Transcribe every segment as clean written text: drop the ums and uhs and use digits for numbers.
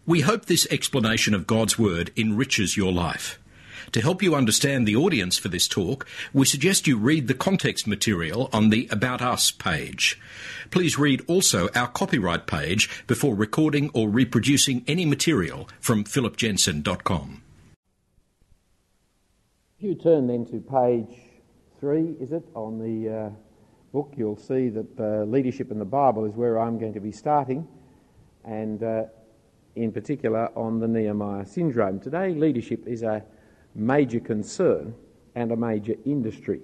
We hope this explanation of God's Word enriches your life. To help you understand the audience for this talk, we suggest you read the context material on the About Us page. Please read also our copyright page before recording or reproducing any material from philipjensen.com. If you turn then to page 3, is it, on the book, you'll see that leadership in the Bible is where I'm going to be starting, and in particular on the Nehemiah syndrome. Today, leadership is a major concern and a major industry.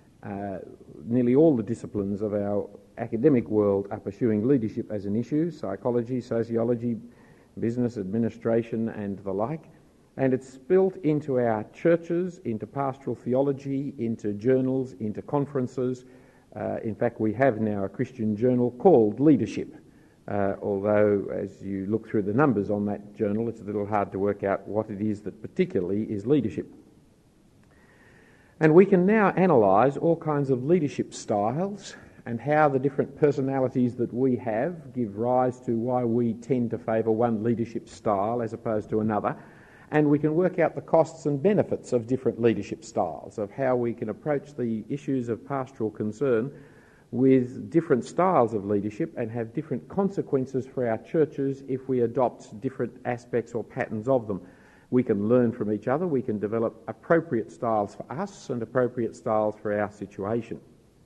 Nearly all the disciplines of our academic world are pursuing leadership as an issue: psychology, sociology, business administration and the like. And it's built into our churches, into pastoral theology, into journals, into conferences. In fact, we have now a Christian journal called Leadership. Although, as you look through the numbers on that journal, it's a little hard to work out what it is that particularly is leadership. And we can now analyse all kinds of leadership styles and how the different personalities that we have give rise to why we tend to favour one leadership style as opposed to another. And we can work out the costs and benefits of different leadership styles, of how we can approach the issues of pastoral concern with different styles of leadership and have different consequences for our churches if we adopt different aspects or patterns of them. We can learn from each other, we can develop appropriate styles for us and appropriate styles for our situation.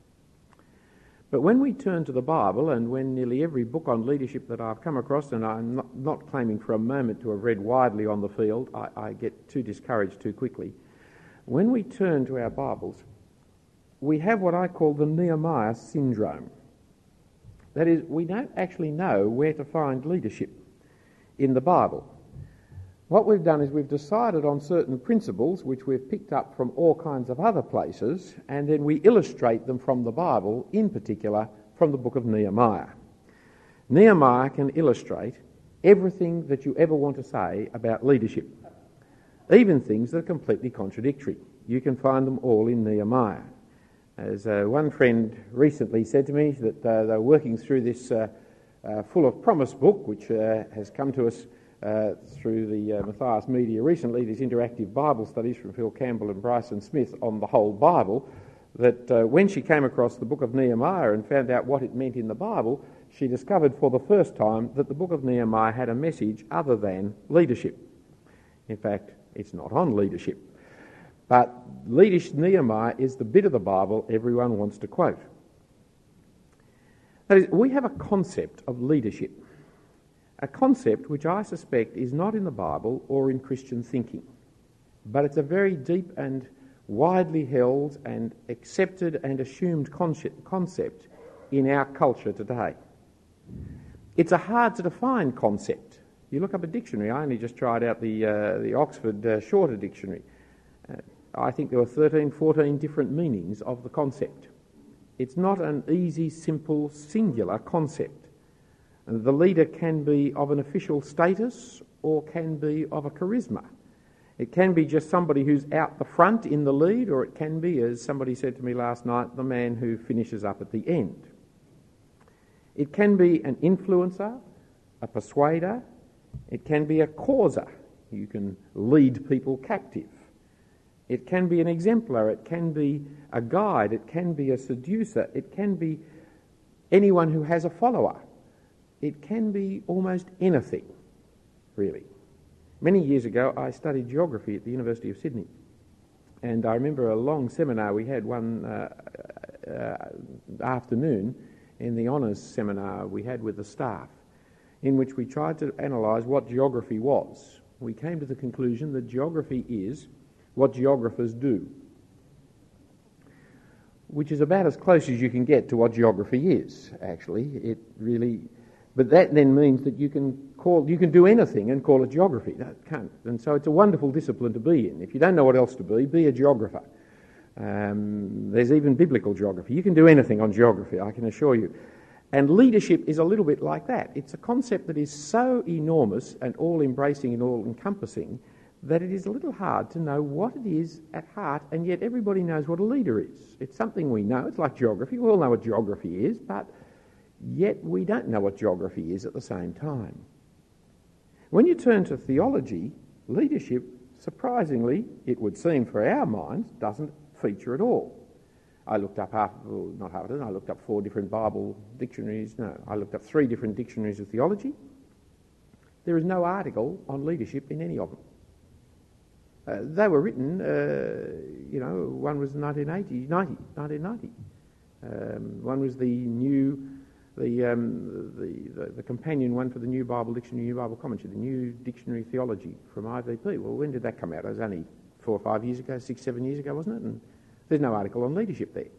But when we turn to the Bible, and when nearly every book on leadership that I've come across, and I'm not claiming for a moment to have read widely on the field, I get too discouraged too quickly. When we turn to our Bibles, we have what I call the Nehemiah syndrome. That is, we don't actually know where to find leadership in the Bible. What we've done is we've decided on certain principles which we've picked up from all kinds of other places, and then we illustrate them from the Bible, in particular from the book of Nehemiah. Nehemiah can illustrate everything that you ever want to say about leadership, even things that are completely contradictory. You can find them all in Nehemiah. As one friend recently said to me, that they were working through this Full of Promise book, which has come to us through the Matthias Media recently, these interactive Bible studies from Phil Campbell and Bryson Smith on the whole Bible, that when she came across the book of Nehemiah and found out what it meant in the Bible, she discovered for the first time that the book of Nehemiah had a message other than leadership. In fact, it's not on leadership. But Nehemiah is the bit of the Bible everyone wants to quote. That is, we have a concept of leadership, a concept which I suspect is not in the Bible or in Christian thinking, but it's a very deep and widely held and accepted and assumed concept in our culture today. It's a hard to define concept. You look up a dictionary. I only just tried out the Oxford Shorter Dictionary. I think there were 13, 14 different meanings of the concept. It's not an easy, simple, singular concept. And the leader can be of an official status or can be of a charisma. It can be just somebody who's out the front in the lead, or it can be, as somebody said to me last night, the man who finishes up at the end. It can be an influencer, a persuader. It can be a causer. You can lead people captive. It can be an exemplar, it can be a guide, it can be a seducer, it can be anyone who has a follower. It can be almost anything, really. Many years ago I studied geography at the University of Sydney, and I remember a long seminar we had one afternoon in the honours seminar we had with the staff, in which we tried to analyse what geography was. We came to the conclusion that geography is what geographers do, which is about as close as you can get to what geography is, actually. It really, but that then means that you can do anything and call it geography. No, it can't. And so it's a wonderful discipline to be in. If you don't know what else to be a geographer. There's even biblical geography. You can do anything on geography, I can assure you. And leadership is a little bit like that. It's a concept that is so enormous and all-embracing and all-encompassing that it is a little hard to know what it is at heart, and yet everybody knows what a leader is. It's something we know. It's like geography. We all know what geography is, but yet we don't know what geography is at the same time. When you turn to theology, leadership, surprisingly, it would seem for our minds, doesn't feature at all. I looked up I looked up 4 different Bible dictionaries. No, I looked up 3 different dictionaries of theology. There is no article on leadership in any of them. They were written, one was 1990. One was the companion one for the New Bible Dictionary, New Bible Commentary, the New Dictionary Theology from IVP. Well, when did that come out? It was only 4 or 5 years ago, 6, 7 years ago, wasn't it? And there's no article on leadership there.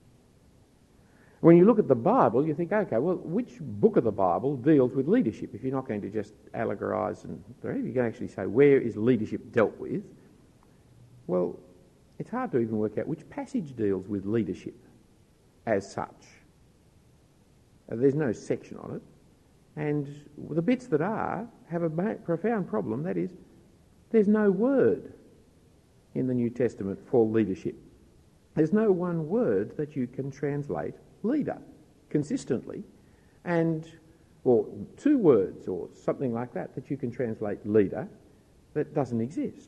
When you look at the Bible, you think, okay, well, which book of the Bible deals with leadership? If you're not going to just allegorise and you can actually say, where is leadership dealt with? Well, it's hard to even work out which passage deals with leadership as such. There's no section on it. And the bits that are have a profound problem, that is, there's no word in the New Testament for leadership. There's no one word that you can translate leader consistently, or 2 words or something like that you can translate leader that doesn't exist.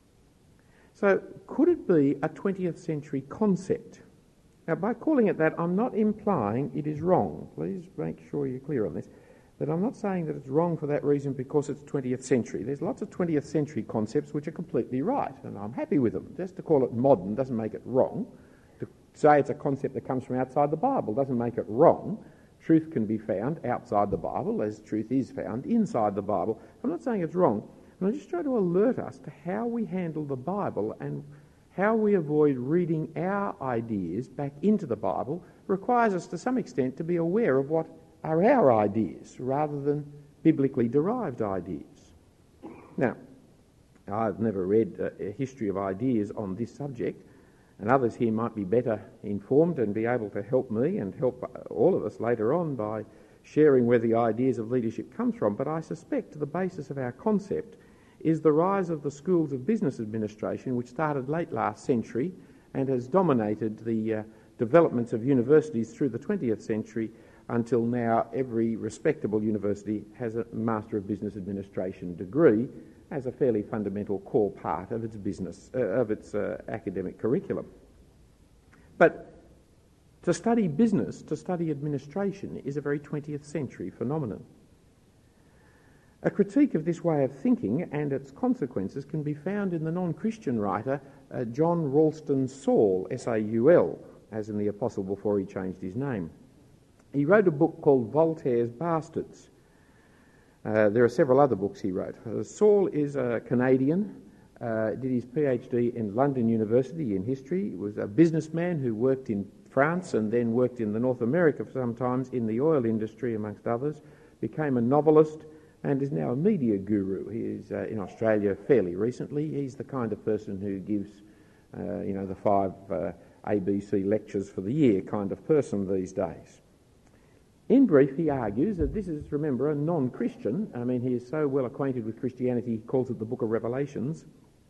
So could it be a 20th century concept? Now, by calling it that, I'm not implying it is wrong. Please make sure you're clear on this. But I'm not saying that it's wrong for that reason because it's 20th century. There's lots of 20th century concepts which are completely right, and I'm happy with them. Just to call it modern doesn't make it wrong. To say it's a concept that comes from outside the Bible doesn't make it wrong. Truth can be found outside the Bible as truth is found inside the Bible. I'm not saying it's wrong. I'm just trying to alert us to how we handle the Bible and how we avoid reading our ideas back into the Bible requires us to some extent to be aware of what are our ideas rather than biblically derived ideas. Now, I've never read a history of ideas on this subject, and others here might be better informed and be able to help me and help all of us later on by sharing where the ideas of leadership comes from. But I suspect the basis of our concept is the rise of the schools of business administration, which started late last century and has dominated the developments of universities through the 20th century until now. Every respectable university has a Master of Business Administration degree as a fairly fundamental core part of its business, academic curriculum. But to study business, to study administration, is a very 20th century phenomenon. A critique of this way of thinking and its consequences can be found in the non-Christian writer John Ralston Saul, S-A-U-L, as in the Apostle before he changed his name. He wrote a book called Voltaire's Bastards. There are several other books he wrote. Saul is a Canadian, did his PhD in London University in history. He was a businessman who worked in France and then worked in the North America sometimes in the oil industry, amongst others, became a novelist, and is now a media guru. He is in Australia fairly recently. He's the kind of person who gives, the 5 ABC lectures for the year kind of person these days. In brief, he argues that this is, remember, a non-Christian. I mean, he is so well acquainted with Christianity, he calls it the Book of Revelations.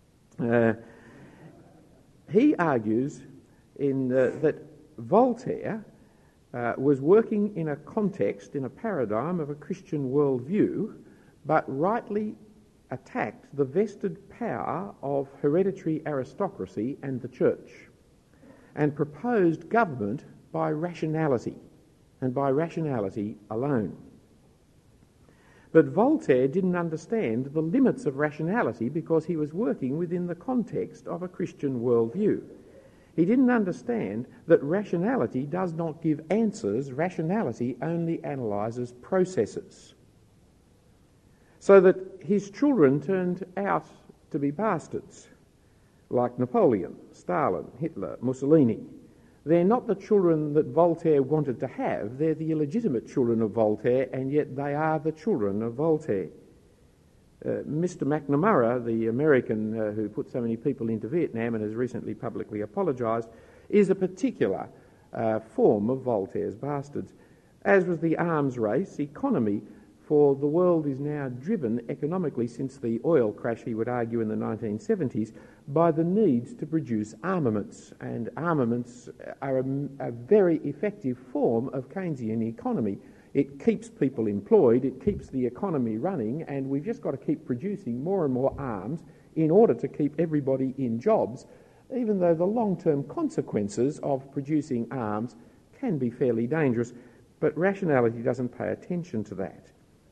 He argues that Voltaire was working in a context, in a paradigm of a Christian worldview, but rightly attacked the vested power of hereditary aristocracy and the church, and proposed government by rationality, and by rationality alone. But Voltaire didn't understand the limits of rationality because he was working within the context of a Christian worldview. He didn't understand that rationality does not give answers, rationality only analyses processes. So that his children turned out to be bastards, like Napoleon, Stalin, Hitler, Mussolini. They're not the children that Voltaire wanted to have, they're the illegitimate children of Voltaire, and yet they are the children of Voltaire. Mr. McNamara, the American who put so many people into Vietnam and has recently publicly apologised, is a particular form of Voltaire's bastards, as was the arms race economy, for the world is now driven economically since the oil crash, he would argue, in the 1970s, by the needs to produce armaments, and armaments are a very effective form of Keynesian economy. It keeps people employed, it keeps the economy running, and we've just got to keep producing more and more arms in order to keep everybody in jobs, even though the long-term consequences of producing arms can be fairly dangerous. But rationality doesn't pay attention to that.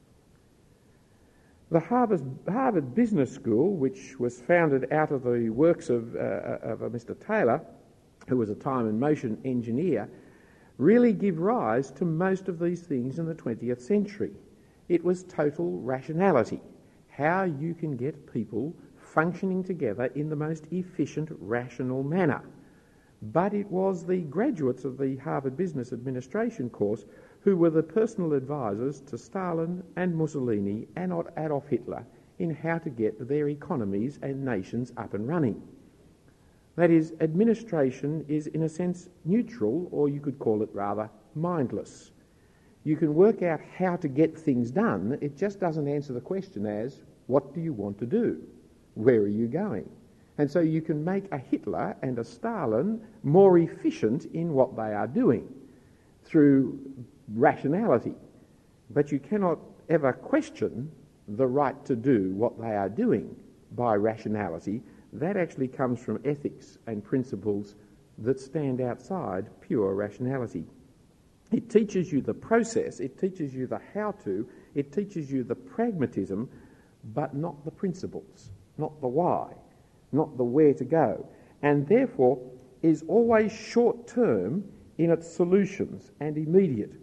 The Harvard Business School, which was founded out of the works of Mr. Taylor, who was a time and motion engineer, really give rise to most of these things in the 20th century. It was total rationality, how you can get people functioning together in the most efficient, rational manner. But it was the graduates of the Harvard Business Administration course who were the personal advisors to Stalin and Mussolini and Adolf Hitler in how to get their economies and nations up and running. That is, administration is in a sense neutral, or you could call it rather mindless. You can work out how to get things done, it just doesn't answer the question as, what do you want to do? Where are you going? And so you can make a Hitler and a Stalin more efficient in what they are doing through rationality. But you cannot ever question the right to do what they are doing by rationality. That actually comes from ethics and principles that stand outside pure rationality. It teaches you the process, it teaches you the how-to, it teaches you the pragmatism, but not the principles, not the why, not the where to go, and therefore is always short-term in its solutions and immediate.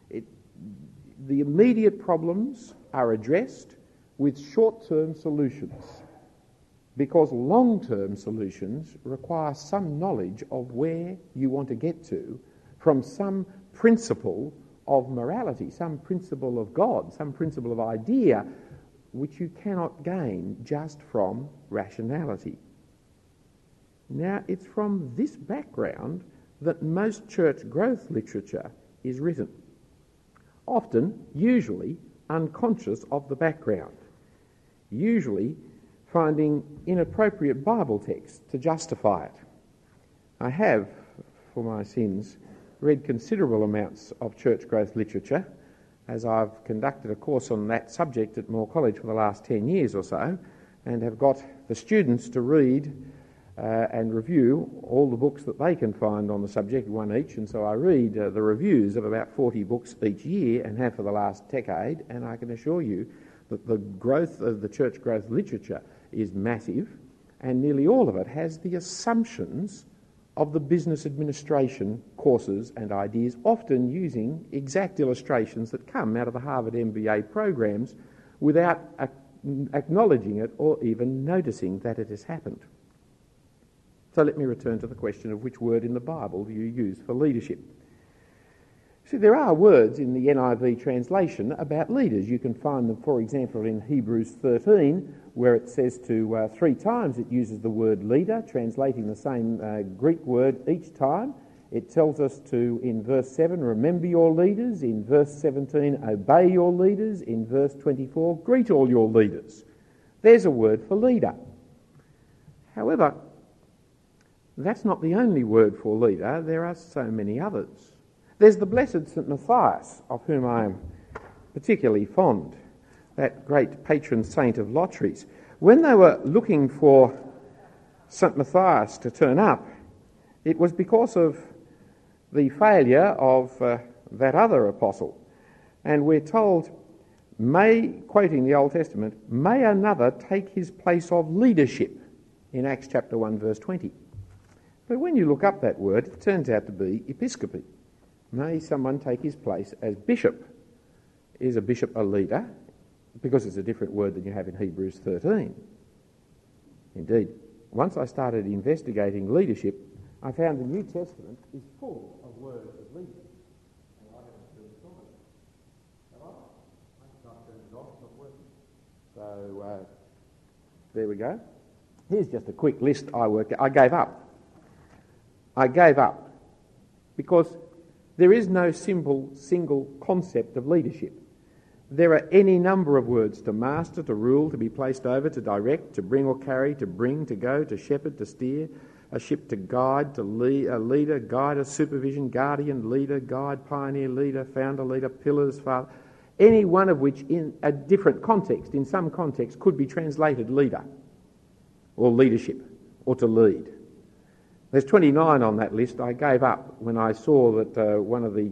The immediate problems are addressed with short-term solutions, because long-term solutions require some knowledge of where you want to get to from some principle of morality, some principle of God, some principle of idea, which you cannot gain just from rationality. Now, it's from this background that most church growth literature is written, often, usually, unconscious of the background, usually finding inappropriate Bible texts to justify it. I have, for my sins, read considerable amounts of church growth literature, as I've conducted a course on that subject at Moore College for the last 10 years or so, and have got the students to read and review all the books that they can find on the subject, one each, and so I read the reviews of about 40 books each year and have for the last decade, and I can assure you that the growth of the church growth literature is massive, and nearly all of it has the assumptions of the business administration courses and ideas, often using exact illustrations that come out of the Harvard MBA programs without acknowledging it or even noticing that it has happened. So let me return to the question of which word in the Bible do you use for leadership. See, there are words in the NIV translation about leaders. You can find them, for example, in Hebrews 13, where it says to 3 times it uses the word leader, translating the same Greek word each time. It tells us to, in verse 7, remember your leaders. In verse 17, obey your leaders. In verse 24, greet all your leaders. There's a word for leader. However, that's not the only word for leader. There are so many others. There's the blessed St. Matthias, of whom I am particularly fond, that great patron saint of lotteries. When they were looking for St. Matthias to turn up, it was because of the failure of that other apostle. And we're told, quoting the Old Testament, may another take his place of leadership in Acts chapter 1 verse 20. But when you look up that word, it turns out to be episcopi. May someone take his place as bishop. Is a bishop a leader? Because it's a different word than you have in Hebrews 13. Indeed, once I started investigating leadership, I found the New Testament is full of words of leadership. And I haven't turned it on. Have I? I can't turn it off, it's not working. So, there we go. Here's just a quick list I worked out. I gave up because there is no simple single concept of leadership. There are any number of words: to master, to rule, to be placed over, to direct, to bring or carry, to bring, to go, to shepherd, to steer, a ship to guide, to lead, a leader, guider, supervision, guardian, leader, guide, pioneer, leader, founder, leader, pillars, father, any one of which in a different context, in some context, could be translated leader or leadership or to lead. There's 29 on that list. I gave up when I saw that one of the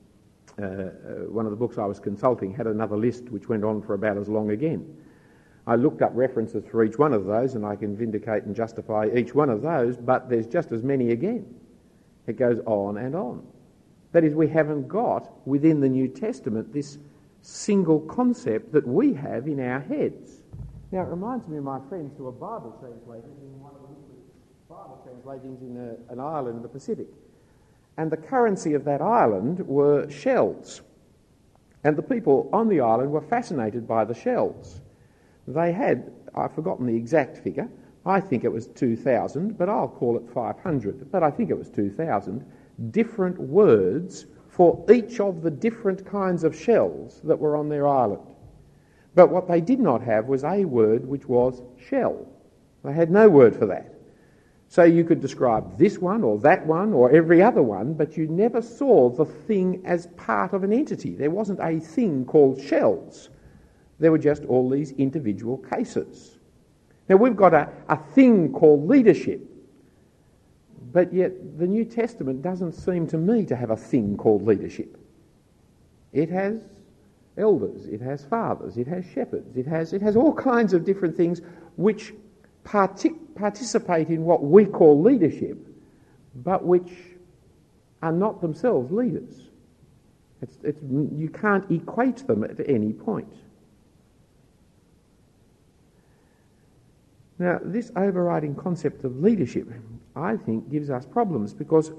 books I was consulting had another list which went on for about as long again. I looked up references for each one of those, and I can vindicate and justify each one of those, but there's just as many again. It goes on and on. That is, we haven't got within the New Testament this single concept that we have in our heads. Now, it reminds me of my friends who are Bible translators in one of the Bible translatings in an island in the Pacific. And the currency of that island were shells. And the people on the island were fascinated by the shells. They had, I've forgotten the exact figure, I think it was 2,000, but I'll call it 500, but I think it was 2,000, different words for each of the different kinds of shells that were on their island. But what they did not have was a word which was shell. They had no word for that. So you could describe this one or every other one, but you never saw the thing as part of an entity. There wasn't a thing called shells. There were just all these individual cases. Now we've got a thing called leadership, but yet the New Testament doesn't seem to me to have a thing called leadership. It has elders, it has fathers, it has shepherds, it has all kinds of different things which participate in what we call leadership, but which are not themselves leaders. You can't equate them at any point. Now, this overriding concept of leadership, I think, gives us problems because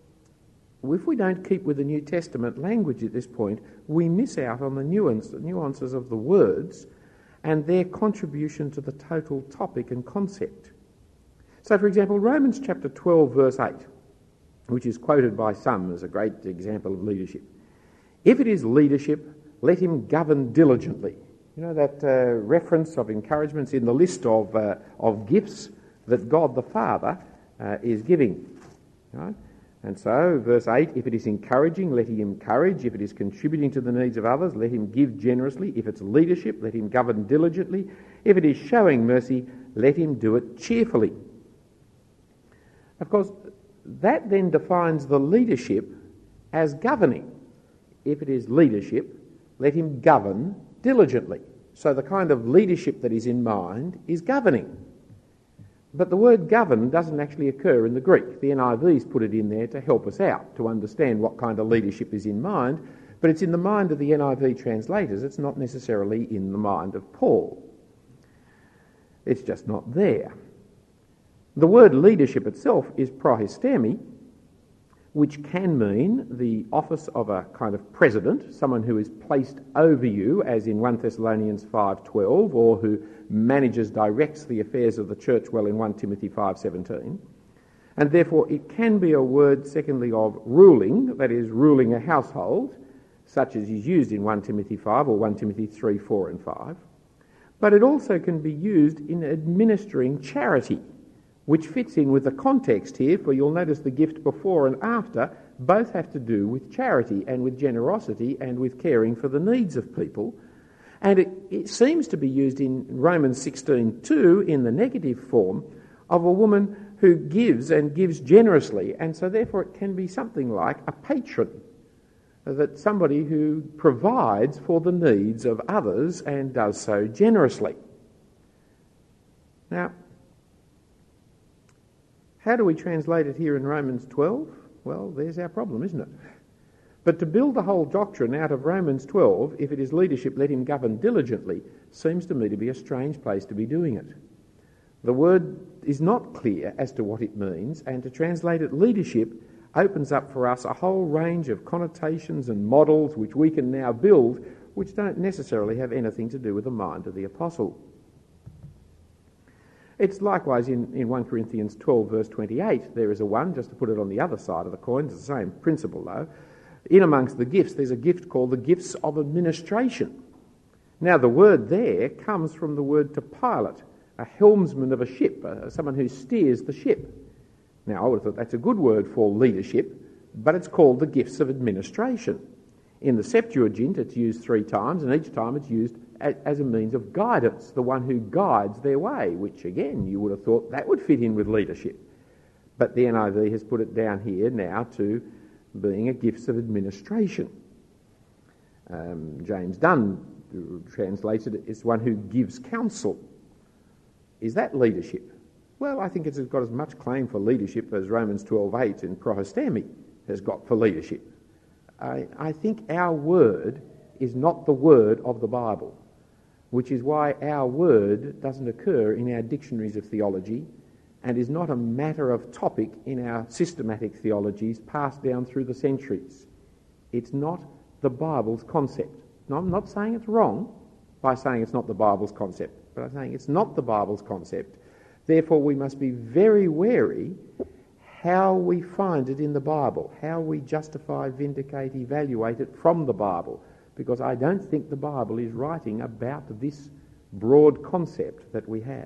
if we don't keep with the New Testament language at this point, we miss out on the nuances of the words and their contribution to the total topic and concept. So, for example, Romans chapter 12, verse 8, which is quoted by some as a great example of leadership. If it is leadership, let him govern diligently. You know that reference of encouragements in the list of gifts that God the Father is giving. Right? And so, verse 8, if it is encouraging, let him encourage. If it is contributing to the needs of others, let him give generously. If it's leadership, let him govern diligently. If it is showing mercy, let him do it cheerfully. Of course, that then defines the leadership as governing. If it is leadership, let him govern diligently. So the kind of leadership that is in mind is governing. But the word govern doesn't actually occur in the Greek. The NIV's put it in there to help us out, to understand what kind of leadership is in mind, but it's in the mind of the NIV translators. It's not necessarily in the mind of Paul. It's just not there. The word leadership itself is prohistemi, which can mean the office of a kind of president, someone who is placed over you, as in 1 Thessalonians 5:12, or who manages, directs the affairs of the church well in 1 Timothy 5:17. And therefore it can be a word, secondly, of ruling, that is, ruling a household, such as is used in 1 Timothy 5 or 1 Timothy 3, 4 and 5. But it also can be used in administering charity, which fits in with the context here, for you'll notice the gift before and after both have to do with charity and with generosity and with caring for the needs of people. And it seems to be used in Romans 16:2 in the negative form of a woman who gives and gives generously, and so therefore it can be something like a patron, that somebody who provides for the needs of others and does so generously. Now, how do we translate it here in Romans 12? Well, there's our problem, isn't it? But to build the whole doctrine out of Romans 12, if it is leadership, let him govern diligently, seems to me to be a strange place to be doing it. The word is not clear as to what it means, and to translate it leadership opens up for us a whole range of connotations and models which we can now build, which don't necessarily have anything to do with the mind of the apostle. It's likewise in 1 Corinthians 12 verse 28, there is a one, just to put it on the other side of the coin, it's the same principle though. In amongst the gifts, there's a gift called the gifts of administration. Now the word there comes from the word to pilot, a helmsman of a ship, someone who steers the ship. Now, I would have thought that's a good word for leadership, but it's called the gifts of administration. In the Septuagint, it's used 3 times, and each time it's used as a means of guidance, the one who guides their way, which, again, you would have thought that would fit in with leadership. But the NIV has put it down here now to being a gifts of administration. James Dunn translates it as one who gives counsel. Is that leadership? Well, I think it's got as much claim for leadership as Romans 12:8 in Prohostemi has got for leadership. I think our word is not the word of the Bible, which is why our word doesn't occur in our dictionaries of theology and is not a matter of topic in our systematic theologies passed down through the centuries. It's not the Bible's concept. Now, I'm not saying it's wrong by saying it's not the Bible's concept, but I'm saying it's not the Bible's concept. Therefore, we must be very wary how we find it in the Bible, how we justify, vindicate, evaluate it from the Bible, because I don't think the Bible is writing about this broad concept that we have.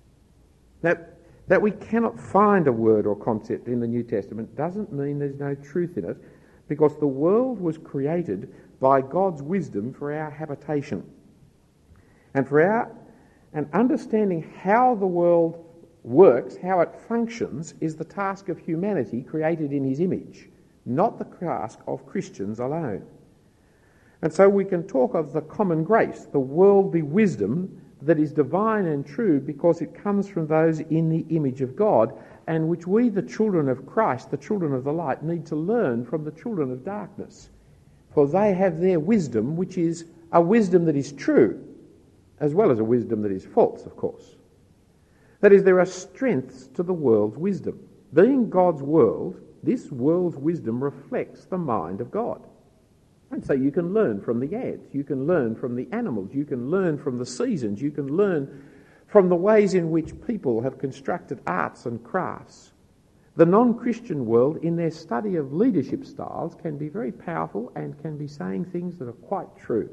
That we cannot find a word or concept in the New Testament doesn't mean there's no truth in it, because the world was created by God's wisdom for our habitation. And understanding how the world works, how it functions, is the task of humanity created in his image, not the task of Christians alone. And so we can talk of the common grace, the worldly wisdom that is divine and true because it comes from those in the image of God, and which we, the children of Christ, the children of the light, need to learn from the children of darkness. For they have their wisdom, which is a wisdom that is true, as well as a wisdom that is false, of course. That is, there are strengths to the world's wisdom. Being God's world, this world's wisdom reflects the mind of God. And so you can learn from the ants, you can learn from the animals, you can learn from the seasons, you can learn from the ways in which people have constructed arts and crafts. The non-Christian world, in their study of leadership styles, can be very powerful and can be saying things that are quite true.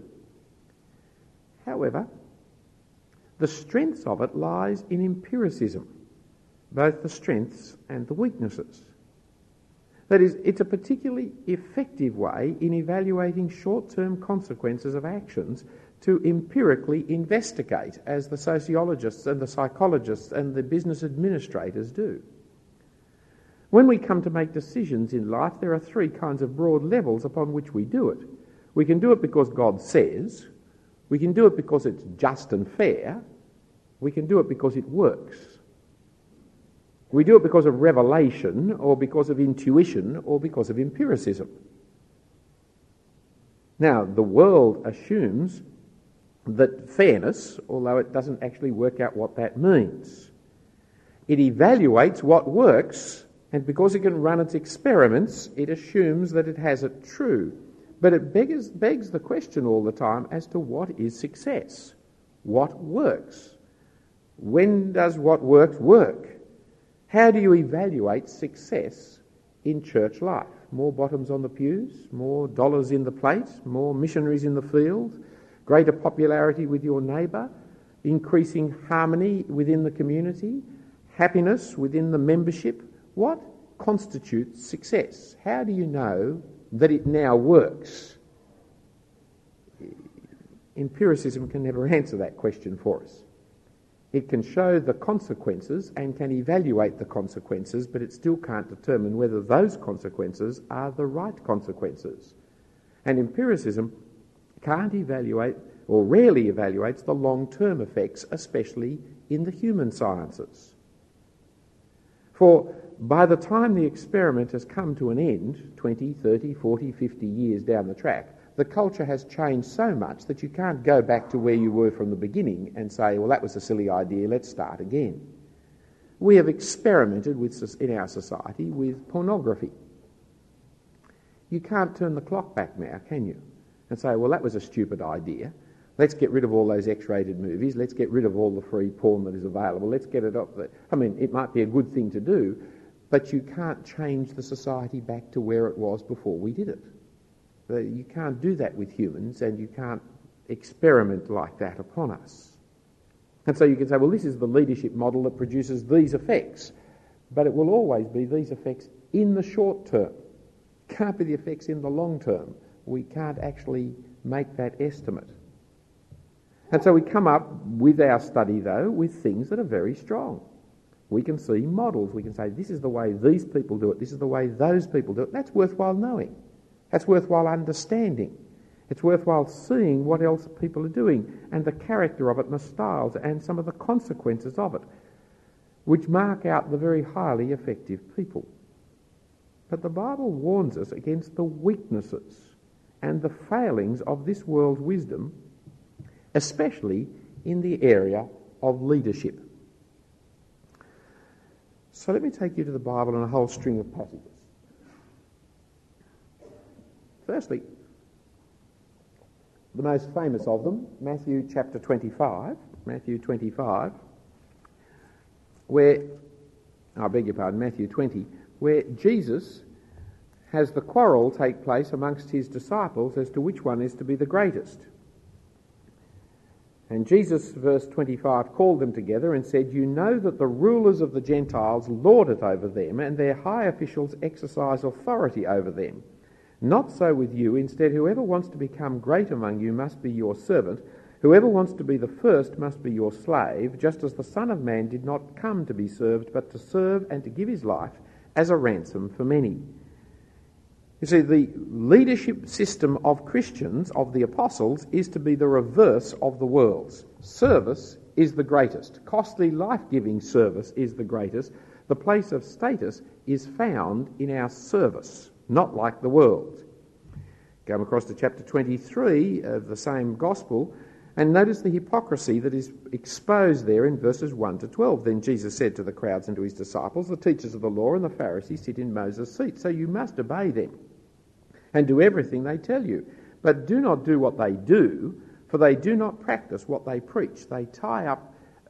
However, the strengths of it lies in empiricism, both the strengths and the weaknesses. That is, it's a particularly effective way in evaluating short-term consequences of actions to empirically investigate, as the sociologists and the psychologists and the business administrators do. When we come to make decisions in life, there are 3 kinds of broad levels upon which we do it. We can do it because God says, we can do it because it's just and fair, we can do it because it works. We do it because of revelation, or because of intuition, or because of empiricism. Now, the world assumes that fairness, although it doesn't actually work out what that means. It evaluates what works, and because it can run its experiments, it assumes that it has it true. But it begs the question all the time as to what is success? What works? When does what works work? How do you evaluate success in church life? More bottoms on the pews, more dollars in the plate, more missionaries in the field, greater popularity with your neighbour, increasing harmony within the community, happiness within the membership. What constitutes success? How do you know that it now works? Empiricism can never answer that question for us. It can show the consequences and can evaluate the consequences, but it still can't determine whether those consequences are the right consequences. And empiricism can't evaluate, or rarely evaluates, the long-term effects, especially in the human sciences. For by the time the experiment has come to an end, 20, 30, 40, 50 years down the track, the culture has changed so much that you can't go back to where you were from the beginning and say, well, that was a silly idea, let's start again. We have experimented in our society with pornography. You can't turn the clock back now, can you? And say, well, that was a stupid idea. Let's get rid of all those X-rated movies. Let's get rid of all the free porn that is available. Let's get it off. I mean, it might be a good thing to do, but you can't change the society back to where it was before we did it. You can't do that with humans, and you can't experiment like that upon us. And so you can say, well, this is the leadership model that produces these effects. but it will always be these effects in the short term. Can't be the effects in the long term. We can't actually make that estimate. And so we come up with our study, though, with things that are very strong. We can see models. We can say, this is the way these people do it. This is the way those people do it. That's worthwhile knowing. That's worthwhile understanding. It's worthwhile seeing what else people are doing and the character of it and the styles and some of the consequences of it, which mark out the very highly effective people. But the Bible warns us against the weaknesses and the failings of this world's wisdom, especially in the area of leadership. So let me take you to the Bible and a whole string of passages. Firstly, the most famous of them, Matthew chapter 25, where, Matthew 20, where Jesus has the quarrel take place amongst his disciples as to which one is to be the greatest. And Jesus, verse 25, called them together and said, "You know that the rulers of the Gentiles lord it over them, and their high officials exercise authority over them. Not so with you. Instead, whoever wants to become great among you must be your servant. Whoever wants to be the first must be your slave, just as the Son of Man did not come to be served, but to serve and to give his life as a ransom for many." You see, the leadership system of Christians, of the apostles, is to be the reverse of the world's. Service is the greatest. Costly, life-giving service is the greatest. The place of status is found in our service, not like the world. Come across to chapter 23 of the same gospel, and notice the hypocrisy that is exposed there in verses 1 to 12. Then Jesus said to the crowds and to his disciples, "The teachers of the law and the Pharisees sit in Moses' seat, so you must obey them and do everything they tell you. But do not do what they do, for they do not practice what they preach. They tie up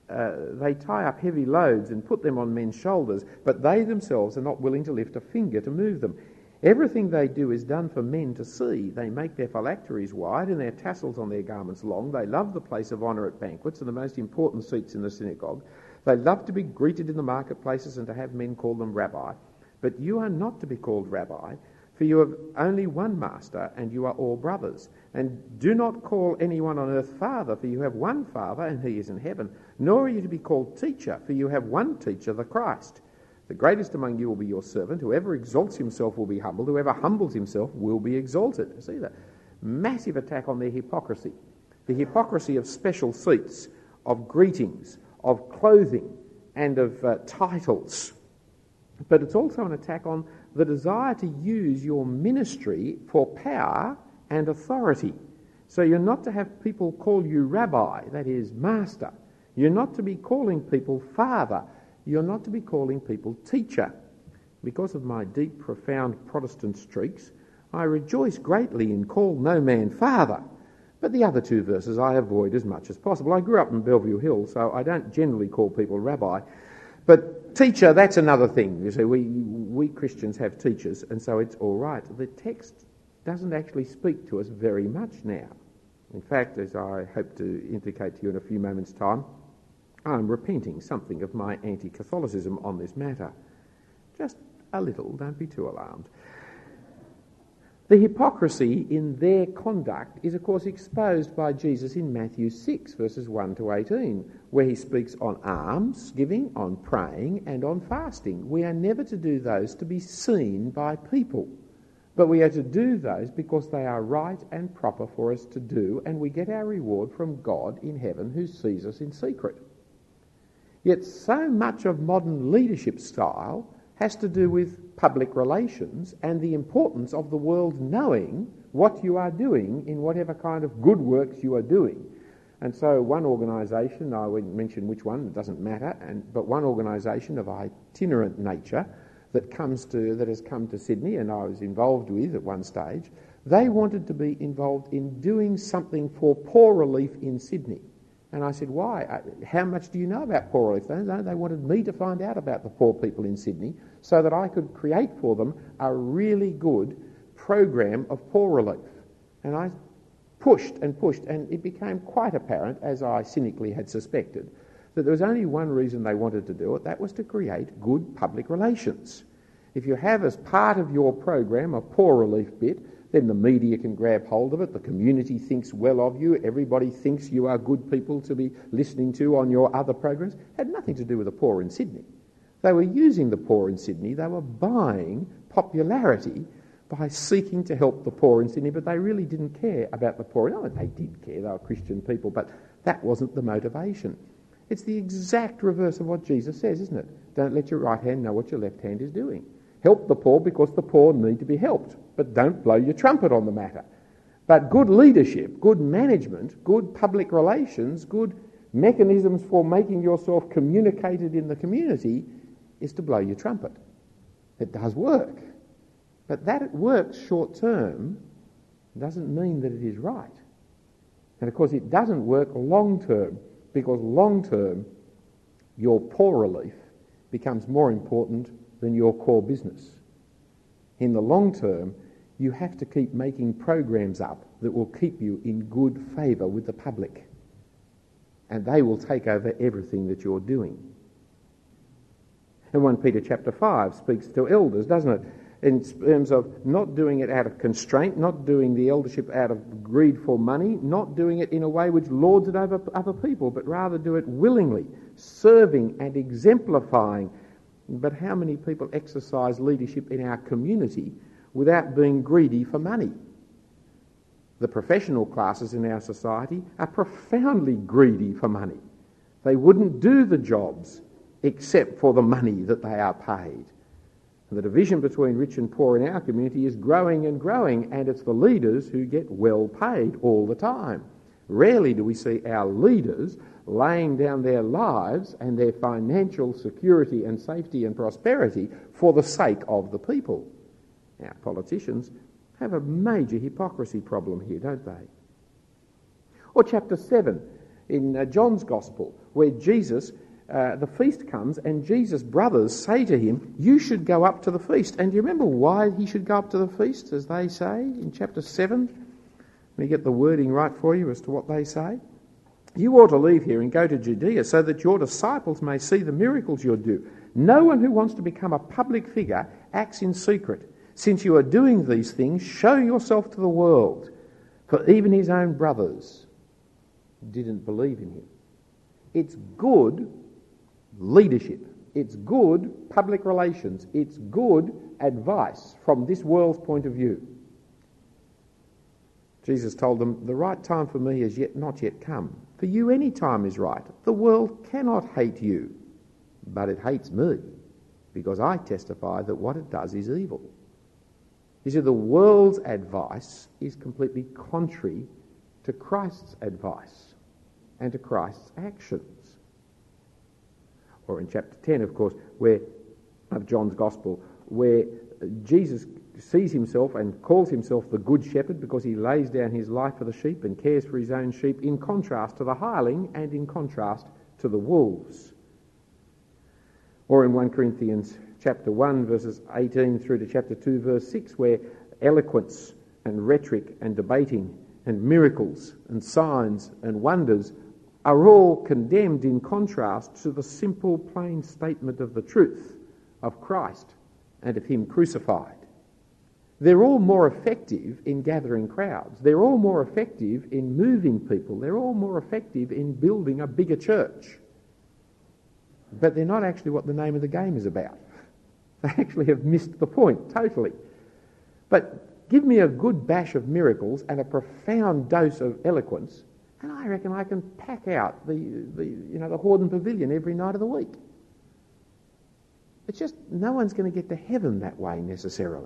heavy loads and put them on men's shoulders, but they themselves are not willing to lift a finger to move them. Everything they do is done for men to see. They make their phylacteries wide and their tassels on their garments long. They love the place of honour at banquets and the most important seats in the synagogue. They love to be greeted in the marketplaces and to have men call them rabbi. But you are not to be called rabbi, for you have only one master, and you are all brothers. And do not call anyone on earth Father, for you have one Father, and he is in heaven. Nor are you to be called Teacher, for you have one Teacher, the Christ. The greatest among you will be your servant. Whoever exalts himself will be humbled. Whoever humbles himself will be exalted." See that? Massive attack on their hypocrisy. The hypocrisy of special seats, of greetings, of clothing, and of titles. But it's also an attack on the desire to use your ministry for power and authority. So you're not to have people call you rabbi, that is, master. You're not to be calling people father. You're not to be calling people teacher. Because of my deep, profound Protestant streaks, I rejoice greatly in "call no man father." But the other two verses I avoid as much as possible. I grew up in Bellevue Hill, so I don't generally call people rabbi. But teacher, that's another thing. You see, we Christians have teachers, and so it's all right. The text doesn't actually speak to us very much now. In fact, as I hope to indicate to you in a few moments' time, I'm repenting something of my anti-Catholicism on this matter. Just a little, don't be too alarmed. The hypocrisy in their conduct is, of course, exposed by Jesus in Matthew 6, verses 1 to 18, where he speaks on alms giving, on praying, and on fasting. We are never to do those to be seen by people, but we are to do those because they are right and proper for us to do, and we get our reward from God in heaven who sees us in secret. Yet so much of modern leadership style has to do with public relations and the importance of the world knowing what you are doing in whatever kind of good works you are doing. And so one organisation, I won't mention which one, it doesn't matter, but one organisation of itinerant nature that has come to Sydney and I was involved with at one stage, they wanted to be involved in doing something for poor relief in Sydney. And I said, why? How much do you know about poor relief? They wanted me to find out about the poor people in Sydney so that I could create for them a really good program of poor relief. And I pushed, and it became quite apparent, as I cynically had suspected, that there was only one reason they wanted to do it. That was to create good public relations. If you have as part of your program a poor relief bit, then the media can grab hold of it, the community thinks well of you, everybody thinks you are good people to be listening to on your other programs. It had nothing to do with the poor in Sydney. They were using the poor in Sydney, they were buying popularity by seeking to help the poor in Sydney, but they really didn't care about the poor. No, they did care, they were Christian people, but that wasn't the motivation. It's the exact reverse of what Jesus says, isn't it? Don't let your right hand know what your left hand is doing. Help the poor because the poor need to be helped, but don't blow your trumpet on the matter. But good leadership, good management, good public relations, good mechanisms for making yourself communicated in the community is to blow your trumpet. It does work. But that it works short term doesn't mean that it is right. And of course it doesn't work long term, because long term your poor relief becomes more important than your core business. In the long term, you have to keep making programs up that will keep you in good favour with the public, and they will take over everything that you're doing. And 1 Peter chapter 5 speaks to elders, doesn't it? In terms of not doing it out of constraint, not doing the eldership out of greed for money, not doing it in a way which lords it over other people, but rather do it willingly, serving and exemplifying. But how many people exercise leadership in our community without being greedy for money? The professional classes in our society are profoundly greedy for money. They wouldn't do the jobs except for the money that they are paid. And the division between rich and poor in our community is growing and growing, and it's the leaders who get well paid all the time. Rarely do we see our leaders laying down their lives and their financial security and safety and prosperity for the sake of the people. Our politicians have a major hypocrisy problem here, don't they? Or chapter 7 in John's Gospel, where Jesus, the feast comes and Jesus' brothers say to him, you should go up to the feast. And do you remember why he should go up to the feast, as they say in chapter 7? Let me get the wording right for you as to what they say. You ought to leave here and go to Judea so that your disciples may see the miracles you'll do. No one who wants to become a public figure acts in secret. Since you are doing these things, show yourself to the world. For even his own brothers didn't believe in him. It's good leadership. It's good public relations. It's good advice from this world's point of view. Jesus told them, the right time for me has not yet come. For you any time is right. The world cannot hate you, but it hates me, because I testify that what it does is evil. You see, the world's advice is completely contrary to Christ's advice and to Christ's actions. Or in chapter 10, of course, of John's Gospel, where Jesus sees himself and calls himself the Good Shepherd because he lays down his life for the sheep and cares for his own sheep, in contrast to the hireling and in contrast to the wolves. Or in 1 Corinthians chapter 1 verses 18 through to chapter 2 verse 6, where eloquence and rhetoric and debating and miracles and signs and wonders are all condemned in contrast to the simple plain statement of the truth of Christ and of him crucified. They're all more effective in gathering crowds. They're all more effective in moving people. They're all more effective in building a bigger church. But they're not actually what the name of the game is about. They actually have missed the point totally. But give me a good bash of miracles and a profound dose of eloquence, and I reckon I can pack out the Horden Pavilion every night of the week. It's just no one's going to get to heaven that way necessarily.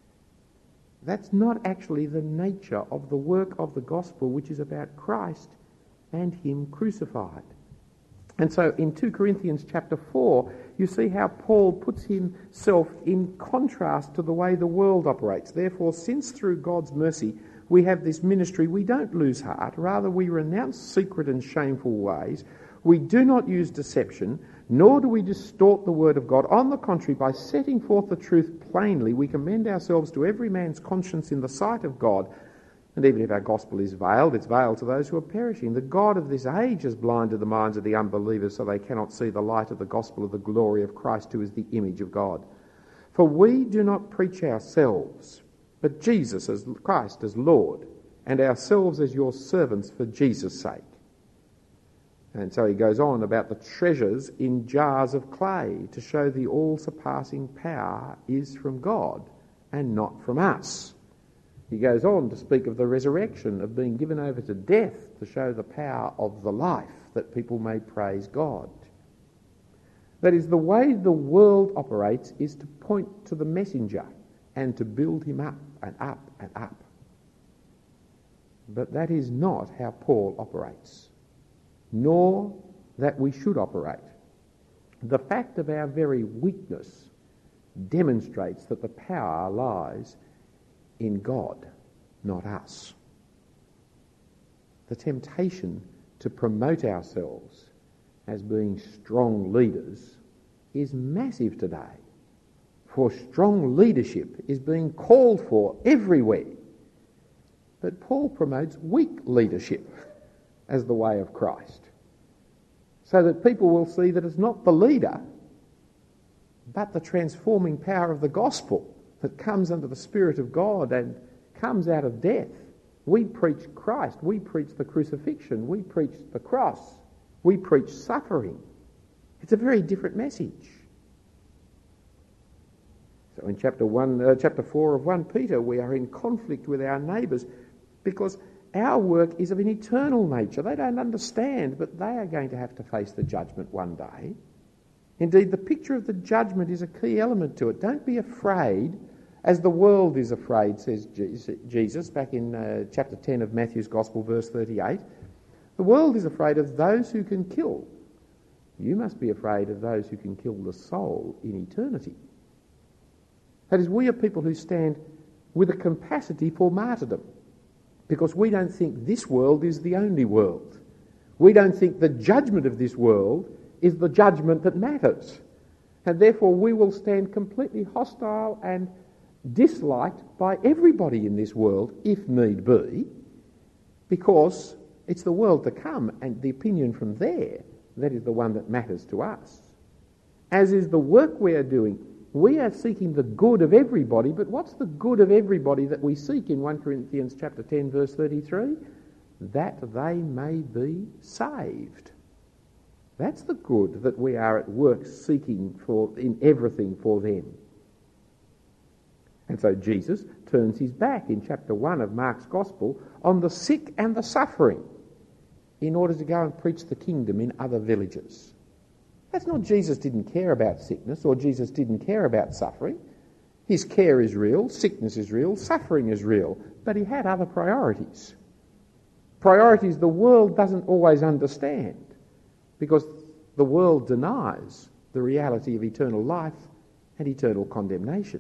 That's not actually the nature of the work of the gospel, which is about Christ and him crucified. And so in 2 Corinthians chapter 4, you see how Paul puts himself in contrast to the way the world operates. Therefore, since through God's mercy we have this ministry, we don't lose heart. Rather, we renounce secret and shameful ways. We do not use deception, nor do we distort the word of God. On the contrary, by setting forth the truth plainly, we commend ourselves to every man's conscience in the sight of God. And even if our gospel is veiled, it's veiled to those who are perishing. The God of this age has blinded the minds of the unbelievers so they cannot see the light of the gospel of the glory of Christ, who is the image of God. For we do not preach ourselves, but Jesus as Christ as Lord, and ourselves as your servants for Jesus' sake. And so he goes on about the treasures in jars of clay to show the all-surpassing power is from God and not from us. He goes on to speak of the resurrection, of being given over to death to show the power of the life, that people may praise God. That is, the way the world operates is to point to the messenger and to build him up and up and up. But that is not how Paul operates, nor that we should operate. The fact of our very weakness demonstrates that the power lies in God, not us. The temptation to promote ourselves as being strong leaders is massive today, for strong leadership is being called for everywhere. But Paul promotes weak leadership as the way of Christ, so that people will see that it's not the leader, but the transforming power of the gospel that comes under the Spirit of God and comes out of death. We preach Christ, we preach the crucifixion, we preach the cross, we preach suffering. It's a very different message. So in chapter 4 of 1 Peter, we are in conflict with our neighbours because our work is of an eternal nature. They don't understand, but they are going to have to face the judgment one day. Indeed, the picture of the judgment is a key element to it. Don't be afraid, as the world is afraid, says Jesus back in chapter 10 of Matthew's Gospel, verse 38. The world is afraid of those who can kill. You must be afraid of those who can kill the soul in eternity. That is, we are people who stand with a capacity for martyrdom, because we don't think this world is the only world. We don't think the judgment of this world is the judgment that matters. And therefore we will stand completely hostile and disliked by everybody in this world, if need be, because it's the world to come and the opinion from there that is the one that matters to us. As is the work we are doing. We are seeking the good of everybody, but what's the good of everybody that we seek in 1 Corinthians chapter 10, verse 33? That they may be saved. That's the good that we are at work seeking for in everything for them. And so Jesus turns his back in chapter 1 of Mark's Gospel on the sick and the suffering in order to go and preach the kingdom in other villages. That's not Jesus didn't care about sickness or Jesus didn't care about suffering. His care is real, sickness is real, suffering is real, but he had other priorities. Priorities the world doesn't always understand, because the world denies the reality of eternal life and eternal condemnation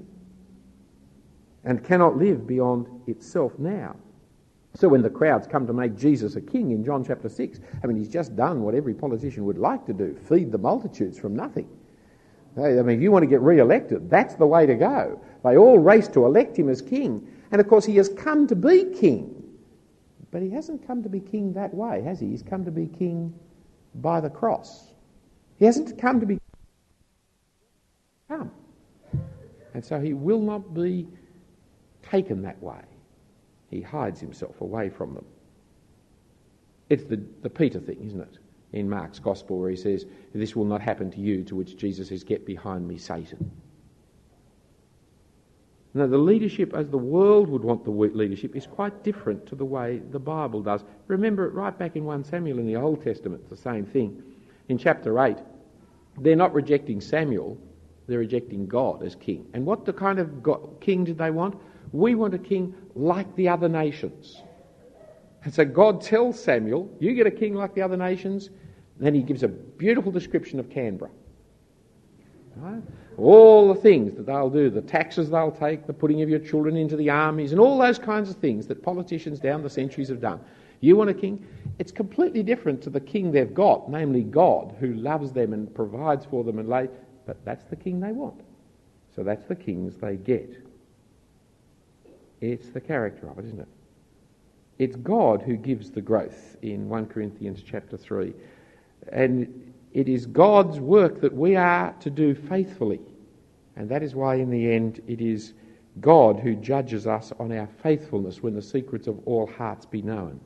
and cannot live beyond itself now. So when the crowds come to make Jesus a king in John chapter 6, he's just done what every politician would like to do, feed the multitudes from nothing. If you want to get re-elected, that's the way to go. They all race to elect him as king. And of course he has come to be king. But he hasn't come to be king that way, has he? He's come to be king by the cross. He hasn't come to be come. And so he will not be taken that way. He hides himself away from them. It's the Peter thing, isn't it? In Mark's Gospel, where he says, "This will not happen to you," to which Jesus says, "Get behind me, Satan." Now, the leadership as the world would want the leadership is quite different to the way the Bible does. Remember, right back in 1 Samuel in the Old Testament, it's the same thing. In chapter 8, they're not rejecting Samuel, they're rejecting God as king. And what the kind of king did they want? We want a king like the other nations. And so God tells Samuel, you get a king like the other nations. And then he gives a beautiful description of Canberra. Right? All the things that they'll do, the taxes they'll take, the putting of your children into the armies, and all those kinds of things that politicians down the centuries have done. You want a king? It's completely different to the king they've got, namely God, who loves them and provides for them but that's the king they want. So that's the kings they get. It's the character of it, isn't it? It's God who gives the growth in 1 Corinthians chapter 3. And it is God's work that we are to do faithfully. And that is why in the end it is God who judges us on our faithfulness when the secrets of all hearts be known.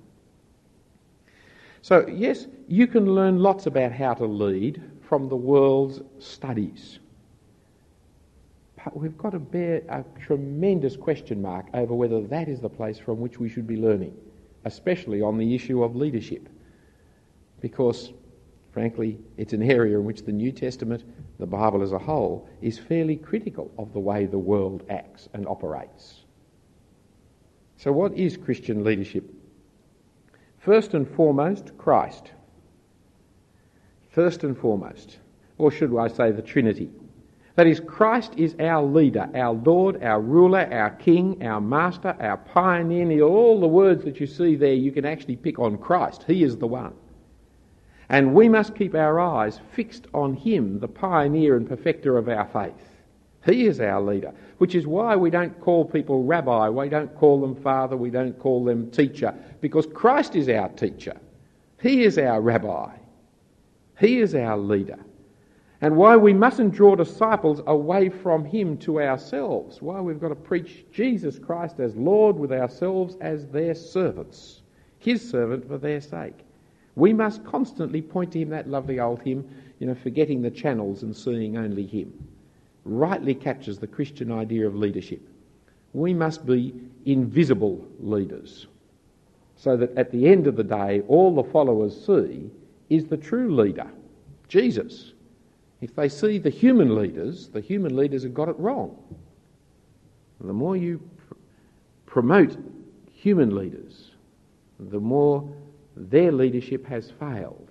So yes, you can learn lots about how to lead from the world's studies. But we've got to bear a tremendous question mark over whether that is the place from which we should be learning, especially on the issue of leadership. Because, frankly, it's an area in which the New Testament, the Bible as a whole, is fairly critical of the way the world acts and operates. So what is Christian leadership? First and foremost, Christ. First and foremost. Or should I say the Trinity? That is, Christ is our leader, our Lord, our ruler, our King, our Master, our pioneer. All the words that you see there, you can actually pick on Christ. He is the one. And we must keep our eyes fixed on him, the pioneer and perfecter of our faith. He is our leader, which is why we don't call people rabbi, we don't call them father, we don't call them teacher, because Christ is our teacher. He is our rabbi. He is our leader. And why we mustn't draw disciples away from him to ourselves, why we've got to preach Jesus Christ as Lord with ourselves as their servants, his servant for their sake. We must constantly point to him, that lovely old hymn, forgetting the channels and seeing only him. Rightly captures the Christian idea of leadership. We must be invisible leaders, so that at the end of the day, all the followers see is the true leader, Jesus. If they see the human leaders have got it wrong. The more you promote human leaders, the more their leadership has failed.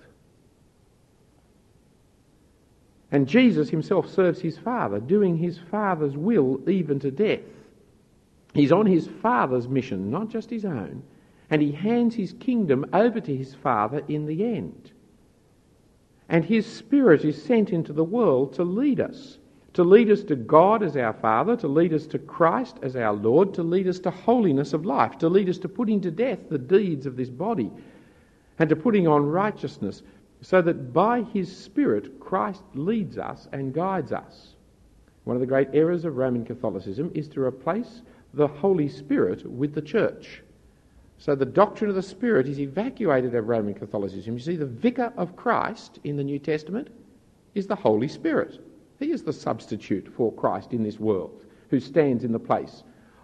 And Jesus himself serves his Father, doing his Father's will even to death. He's on his Father's mission, not just his own, and he hands his kingdom over to his Father in the end. And his Spirit is sent into the world to lead us to God as our Father, to lead us to Christ as our Lord, to lead us to holiness of life, to lead us to putting to death the deeds of this body, and to putting on righteousness, so that by his Spirit Christ leads us and guides us. One of the great errors of Roman Catholicism is to replace the Holy Spirit with the Church. So the doctrine of the Spirit is evacuated of Roman Catholicism. You see, the vicar of Christ in the New Testament is the Holy Spirit. He is the substitute for Christ in this world, who stands in the place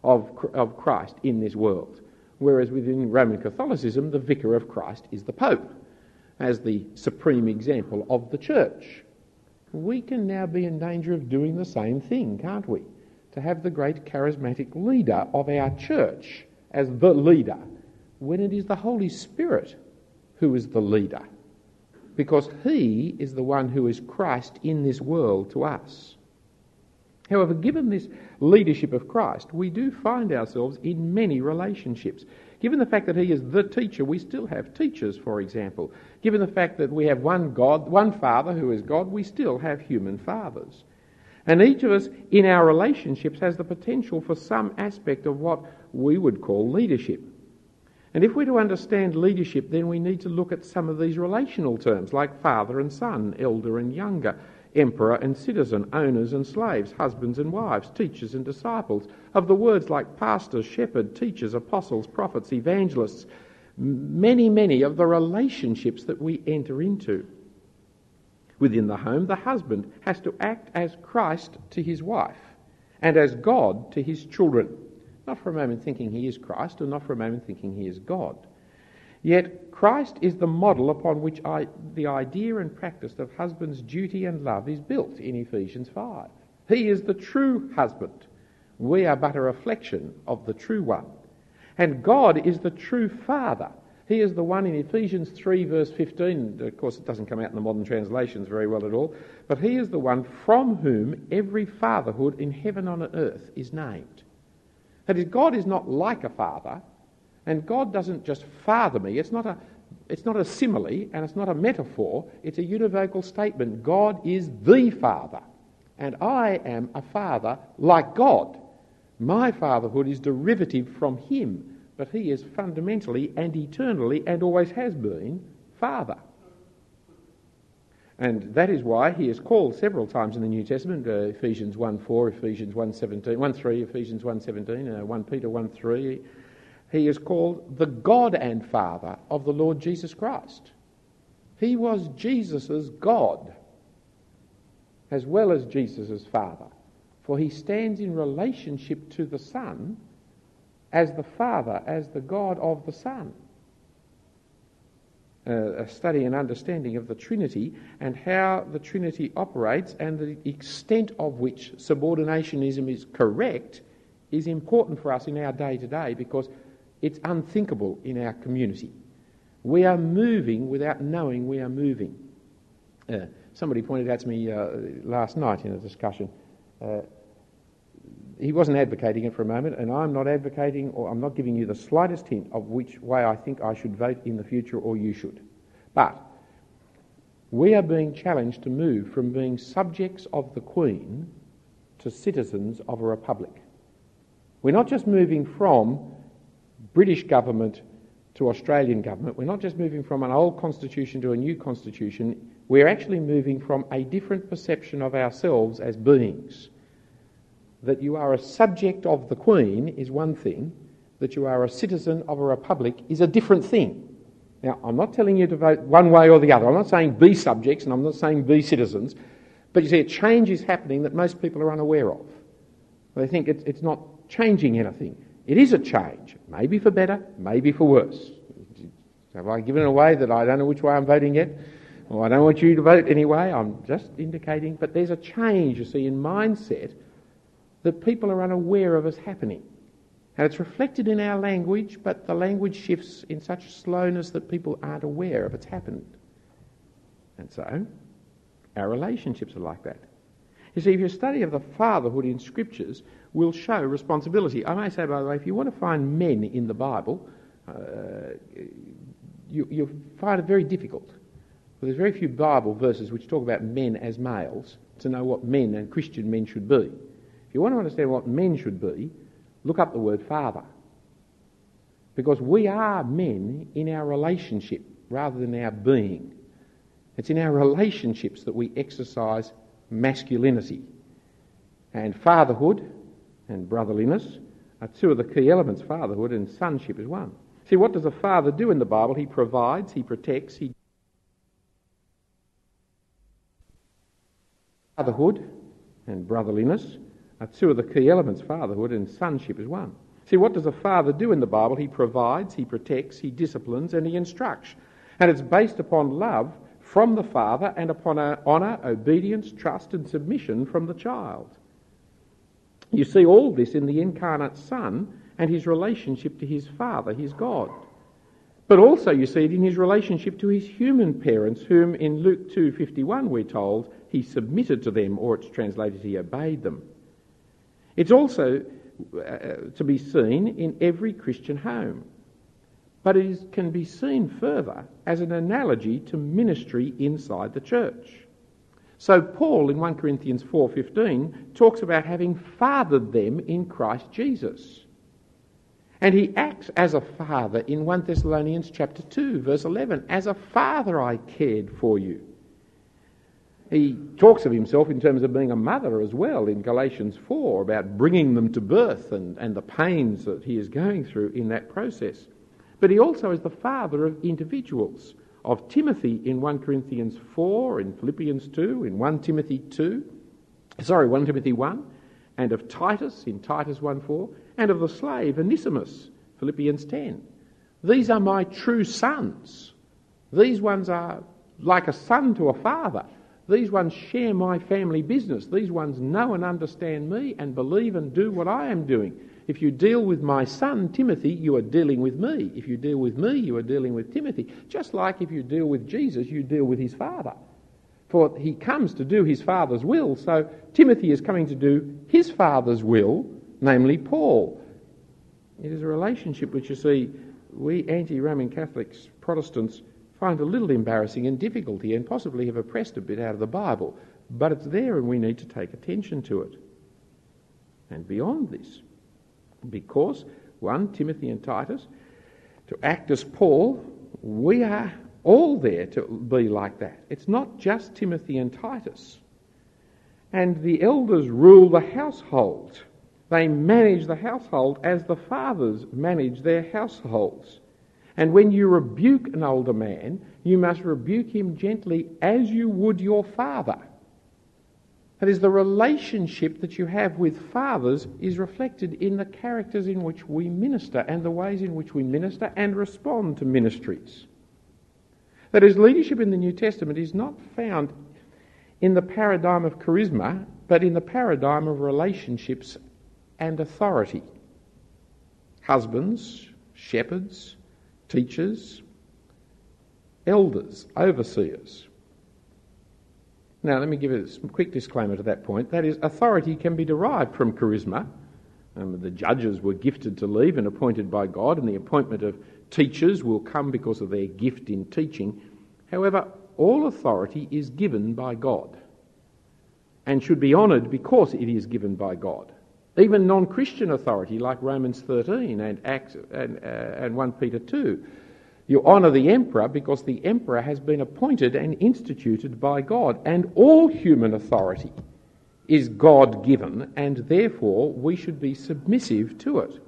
of Christ in this world. Whereas within Roman Catholicism, the vicar of Christ is the Pope, as the supreme example of the Church. We can now be in danger of doing the same thing, can't we? To have the great charismatic leader of our church as the leader, when it is the Holy Spirit who is the leader, because he is the one who is Christ in this world to us. However, given this leadership of Christ, we do find ourselves in many relationships. Given the fact that he is the teacher, we still have teachers, for example. Given the fact that we have one God, one Father who is God, we still have human fathers. And each of us in our relationships has the potential for some aspect of what we would call leadership. And if we're to understand leadership, then we need to look at some of these relational terms, like father and son, elder and younger, emperor and citizen, owners and slaves, husbands and wives, teachers and disciples, of the words like pastor, shepherd, teachers, apostles, prophets, evangelists, many of the relationships that we enter into. Within the home, the husband has to act as Christ to his wife and as God to his children. Not for a moment thinking he is Christ, and not for a moment thinking he is God. Yet Christ is the model upon which the idea and practice of husband's duty and love is built in Ephesians 5. He is the true husband. We are but a reflection of the true one. And God is the true Father. He is the one in Ephesians 3 verse 15. Of course, it doesn't come out in the modern translations very well at all. But he is the one from whom every fatherhood in heaven and on earth is named. That is, God is not like a father, and God doesn't just father me. It's not a simile, and it's not a metaphor. It's a univocal statement. God is the Father, and I am a father like God. My fatherhood is derivative from him. but he is fundamentally and eternally and always has been Father. And that is why he is called several times in the New Testament, Ephesians 1:4, Ephesians 1:17, 1:3, Ephesians 1:17, 1 Peter 1:3. He is called the God and Father of the Lord Jesus Christ. He was Jesus' God as well as Jesus' Father, for he stands in relationship to the Son as the Father, as the God of the Son. A study and understanding of the Trinity and how the Trinity operates and the extent of which subordinationism is correct is important for us in our day-to-day, because it's unthinkable in our community. We are moving without knowing we are moving. Somebody pointed out to me last night in a discussion, he wasn't advocating it for a moment, and I'm not advocating, or I'm not giving you the slightest hint of which way I think I should vote in the future or you should. But we are being challenged to move from being subjects of the Queen to citizens of a republic. We're not just moving from British government to Australian government. We're not just moving from an old constitution to a new constitution. We're actually moving from a different perception of ourselves as beings. That you are a subject of the Queen is one thing, that you are a citizen of a republic is a different thing. Now, I'm not telling you to vote one way or the other. I'm not saying be subjects and I'm not saying be citizens, but you see, a change is happening that most people are unaware of. They think it's not changing anything. It is a change, maybe for better, maybe for worse. Have I given it away that I don't know which way I'm voting yet? Well, I don't want you to vote anyway. I'm just indicating, but there's a change, you see, in mindset that people are unaware of as happening. And it's reflected in our language, but the language shifts in such slowness that people aren't aware of it's happened. And so, our relationships are like that. You see, if your study of the fatherhood in Scriptures will show responsibility. I may say, by the way, if you want to find men in the Bible, you'll find it very difficult. Well, there's very few Bible verses which talk about men as males to know what men and Christian men should be. If you want to understand what men should be, look up the word father. Because we are men in our relationship rather than our being. It's in our relationships that we exercise masculinity. And fatherhood and brotherliness are two of the key elements. Fatherhood and sonship is one. See, what does a father do in the Bible? He provides, he protects, Fatherhood and brotherliness are two of the key elements. Fatherhood and sonship is one. See, what does a father do in the Bible? He provides, he protects, he disciplines, and he instructs. And it's based upon love from the father and upon honour, obedience, trust and submission from the child. You see all this in the incarnate Son and his relationship to his Father, his God. But also you see it in his relationship to his human parents, whom in Luke 2:51 we're told he submitted to them, or it's translated he obeyed them. It's also to be seen in every Christian home. But it can be seen further as an analogy to ministry inside the church. So Paul in 1 Corinthians 4:15 talks about having fathered them in Christ Jesus. And he acts as a father in 1 Thessalonians chapter 2 verse 11. As a father I cared for you. He talks of himself in terms of being a mother as well in Galatians 4 about bringing them to birth and the pains that he is going through in that process. But he also is the father of individuals, of Timothy in 1 Corinthians 4, in Philippians 2, in 1 Timothy 1, and of Titus in Titus 1:4, and of the slave Onesimus, Philippians 10. These are my true sons. These ones are like a son to a father. These ones share my family business. These ones know and understand me and believe and do what I am doing. If you deal with my son, Timothy, you are dealing with me. If you deal with me, you are dealing with Timothy. Just like if you deal with Jesus, you deal with his Father. For he comes to do his Father's will, so Timothy is coming to do his Father's will, namely Paul. It is a relationship which, you see, we anti-Roman Catholics, Protestants, find a little embarrassing and difficulty and possibly have oppressed a bit out of the Bible. But it's there and we need to take attention to it. And beyond this, because 1, Timothy and Titus, to act as Paul. We are all there to be like that. It's not just Timothy and Titus. And the elders rule the household. They manage the household as the fathers manage their households. And when you rebuke an older man, you must rebuke him gently as you would your father. That is, the relationship that you have with fathers is reflected in the characters in which we minister and the ways in which we minister and respond to ministries. That is, leadership in the New Testament is not found in the paradigm of charisma, but in the paradigm of relationships and authority. Husbands, shepherds, teachers, elders, overseers. Now, let me give a quick disclaimer to that point. That is, authority can be derived from charisma. The judges were gifted to leave and appointed by God, and the appointment of teachers will come because of their gift in teaching. However, all authority is given by God and should be honoured because it is given by God. Even non-Christian authority, like Romans 13 and 1 Peter 2, you honour the emperor because the emperor has been appointed and instituted by God, and all human authority is God-given, and therefore we should be submissive to it.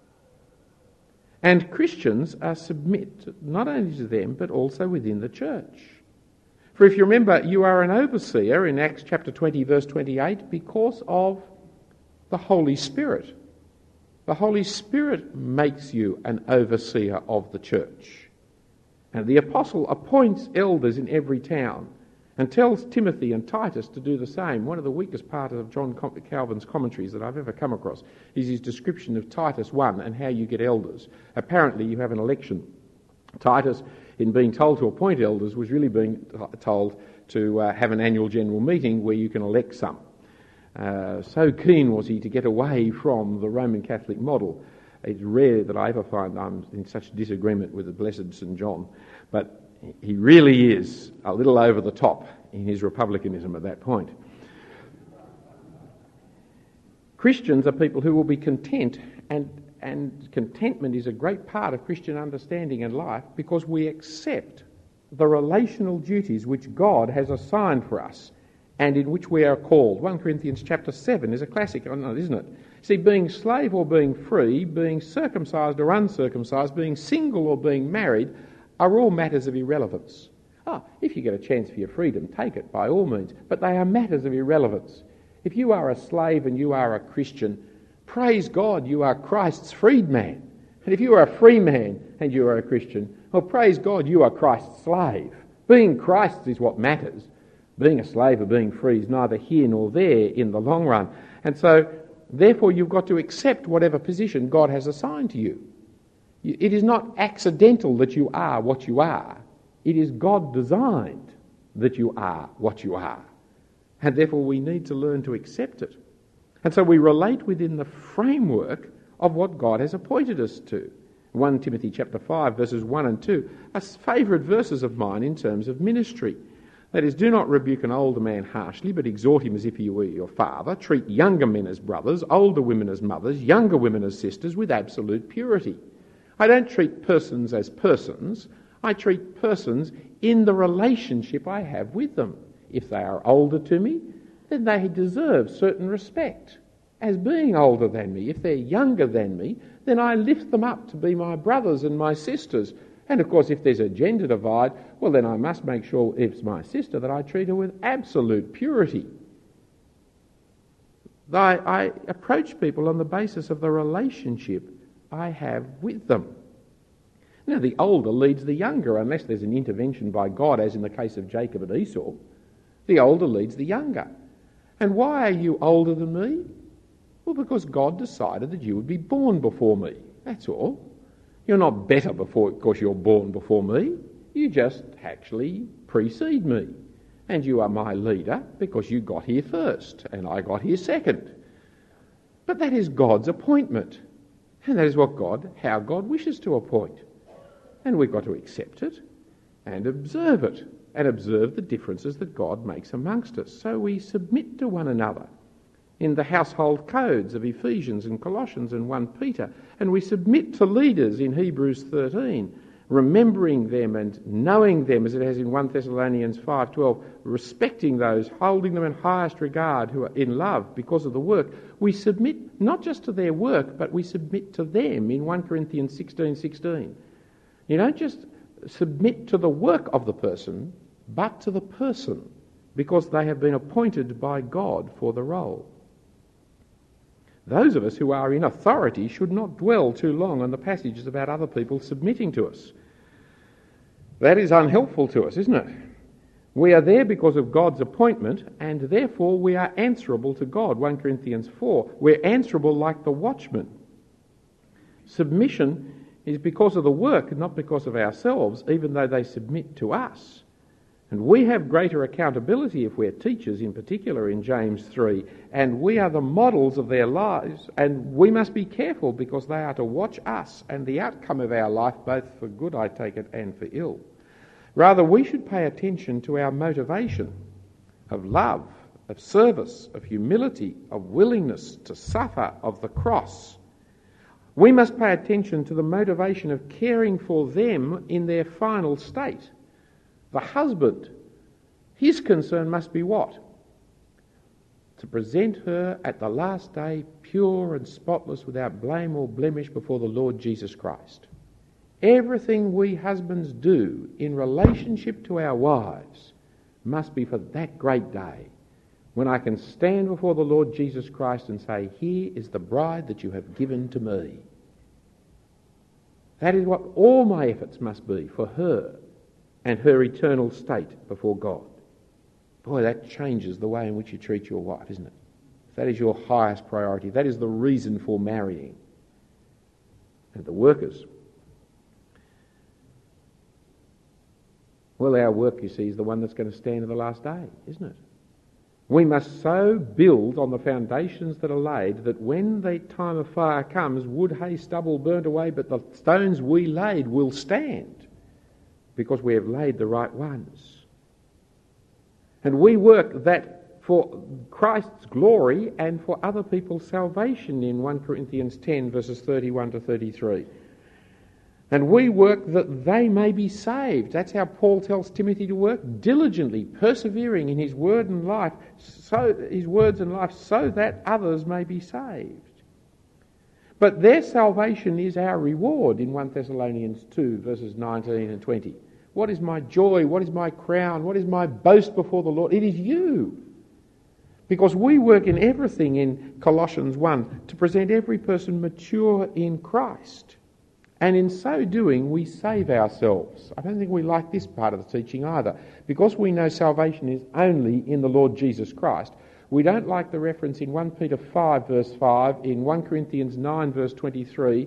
And Christians are submit not only to them, but also within the church. For if you remember, you are an overseer in Acts chapter 20, verse 28, because of the Holy Spirit. The Holy Spirit makes you an overseer of the church. And the apostle appoints elders in every town and tells Timothy and Titus to do the same. One of the weakest parts of John Calvin's commentaries that I've ever come across is his description of Titus 1 and how you get elders. Apparently you have an election. Titus, in being told to appoint elders, was really being told to have an annual general meeting where you can elect some. So keen was he to get away from the Roman Catholic model. It's rare that I ever find I'm in such disagreement with the blessed St. John, but he really is a little over the top in his republicanism at that point. Christians are people who will be content, and contentment is a great part of Christian understanding and life because we accept the relational duties which God has assigned for us and in which we are called. 1 Corinthians chapter 7 is a classic, isn't it? See, being slave or being free, being circumcised or uncircumcised, being single or being married are all matters of irrelevance. If you get a chance for your freedom, take it by all means, but they are matters of irrelevance. If you are a slave and you are a Christian, praise God, you are Christ's freedman. And if you are a free man and you are a Christian, well, praise God, you are Christ's slave. Being Christ's is what matters. Being a slave or being free is neither here nor there in the long run. And so, therefore, you've got to accept whatever position God has assigned to you. It is not accidental that you are what you are. It is God designed that you are what you are. And therefore we need to learn to accept it. And so we relate within the framework of what God has appointed us to. 1 Timothy chapter 5 verses 1 and 2 are favourite verses of mine in terms of ministry. That is, do not rebuke an older man harshly, but exhort him as if he were your father. Treat younger men as brothers, older women as mothers, younger women as sisters with absolute purity. I don't treat persons as persons. I treat persons in the relationship I have with them. If they are older to me, then they deserve certain respect as being older than me. If they're younger than me, then I lift them up to be my brothers and my sisters. And of course, if there's a gender divide, well, then I must make sure if it's my sister that I treat her with absolute purity. I approach people on the basis of the relationship I have with them. Now, the older leads the younger, unless there's an intervention by God, as in the case of Jacob and Esau. The older leads the younger. And why are you older than me? Well, because God decided that you would be born before me. That's all. You're not better because you're born before me. You just actually precede me. And you are my leader because you got here first and I got here second. But that is God's appointment. And that is how God wishes to appoint. And we've got to accept it and observe the differences that God makes amongst us. So we submit to one another in the household codes of Ephesians and Colossians and 1 Peter. And we submit to leaders in Hebrews 13, remembering them and knowing them, as it has in 1 Thessalonians 5:12, respecting those, holding them in highest regard who are in love because of the work. We submit not just to their work, but we submit to them in 1 Corinthians 16:16. You don't just submit to the work of the person, but to the person, because they have been appointed by God for the role. Those of us who are in authority should not dwell too long on the passages about other people submitting to us. That is unhelpful to us, isn't it? We are there because of God's appointment, and therefore we are answerable to God. 1 Corinthians 4. We're answerable like the watchman. Submission is because of the work, not because of ourselves, even though they submit to us. And we have greater accountability if we're teachers, in particular in James 3, and we are the models of their lives, and we must be careful because they are to watch us and the outcome of our life, both for good, I take it, and for ill. Rather, we should pay attention to our motivation of love, of service, of humility, of willingness to suffer, of the cross. We must pay attention to the motivation of caring for them in their final state. The husband, his concern must be what? To present her at the last day pure and spotless, without blame or blemish before the Lord Jesus Christ. Everything we husbands do in relationship to our wives must be for that great day when I can stand before the Lord Jesus Christ and say, "Here is the bride that you have given to me." That is what all my efforts must be for her and her eternal state before God. Boy, that changes the way in which you treat your wife, isn't it? That is your highest priority. That is the reason for marrying. And the workers. Well, our work, you see, is the one that's going to stand in the last day, isn't it? We must so build on the foundations that are laid that when the time of fire comes, wood, hay, stubble burnt away, but the stones we laid will stand because we have laid the right ones. And we work that for Christ's glory and for other people's salvation in 1 Corinthians 10 verses 31 to 33. And we work that they may be saved. That's how Paul tells Timothy to work, diligently, persevering in his word and life, so that others may be saved. But their salvation is our reward in 1 Thessalonians 2 verses 19 and 20. What is my joy? What is my crown? What is my boast before the Lord? It is you. Because we work in everything in Colossians 1 to present every person mature in Christ. And in so doing, we save ourselves. I don't think we like this part of the teaching either. Because we know salvation is only in the Lord Jesus Christ, we don't like the reference in 1 Peter 5 verse 5, in 1 Corinthians 9 verse 23,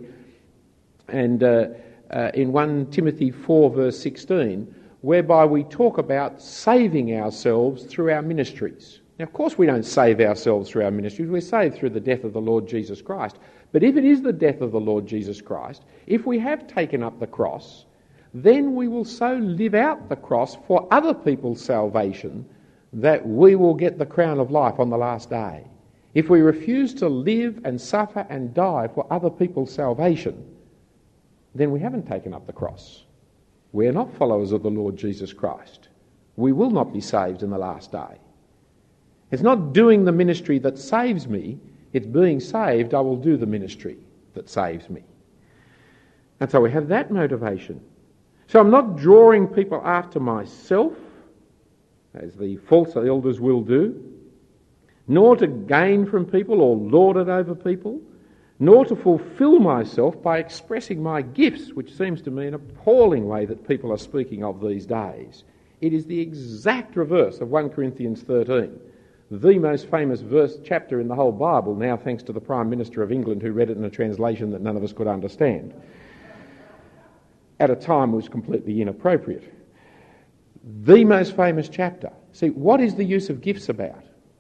and in 1 Timothy 4 verse 16, whereby we talk about saving ourselves through our ministries. Now, of course, we don't save ourselves through our ministries. We're saved through the death of the Lord Jesus Christ. But if it is the death of the Lord Jesus Christ, if we have taken up the cross, then we will so live out the cross for other people's salvation that we will get the crown of life on the last day. If we refuse to live and suffer and die for other people's salvation, then we haven't taken up the cross. We are not followers of the Lord Jesus Christ. We will not be saved in the last day. It's not doing the ministry that saves me. It's being saved, I will do the ministry that saves me. And so we have that motivation. So I'm not drawing people after myself, as the false elders will do, nor to gain from people or lord it over people, nor to fulfil myself by expressing my gifts, which seems to me an appalling way that people are speaking of these days. It is the exact reverse of 1 Corinthians 13. The most famous chapter in the whole Bible, now thanks to the Prime Minister of England who read it in a translation that none of us could understand. At a time it was completely inappropriate. The most famous chapter. See, what is the use of gifts about?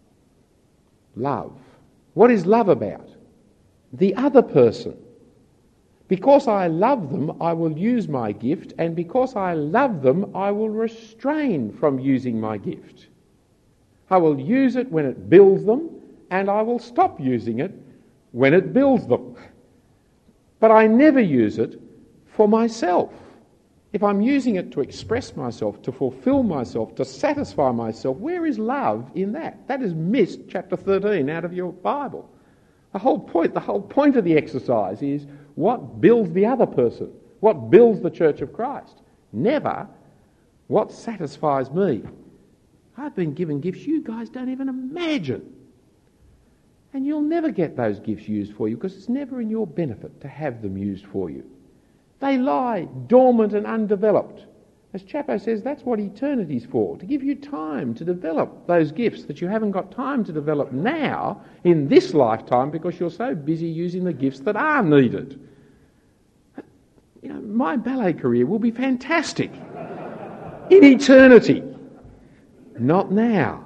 Love. What is love about? The other person. Because I love them, I will use my gift, and because I love them, I will restrain from using my gift. I will use it when it builds them, and I will stop using it when it builds them. But I never use it for myself. If I'm using it to express myself, to fulfill myself, to satisfy myself, where is love in that? That has missed chapter 13 out of your Bible. The whole point of the exercise is what builds the other person, what builds the Church of Christ. Never what satisfies me. I've been given gifts you guys don't even imagine. And you'll never get those gifts used for you because it's never in your benefit to have them used for you. They lie dormant and undeveloped. As Chapo says, that's what eternity's for, to give you time to develop those gifts that you haven't got time to develop now in this lifetime because you're so busy using the gifts that are needed. You know, my ballet career will be fantastic in eternity, not now.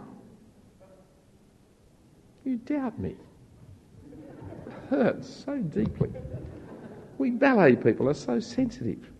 You doubt me. It hurts so deeply. We ballet people are so sensitive.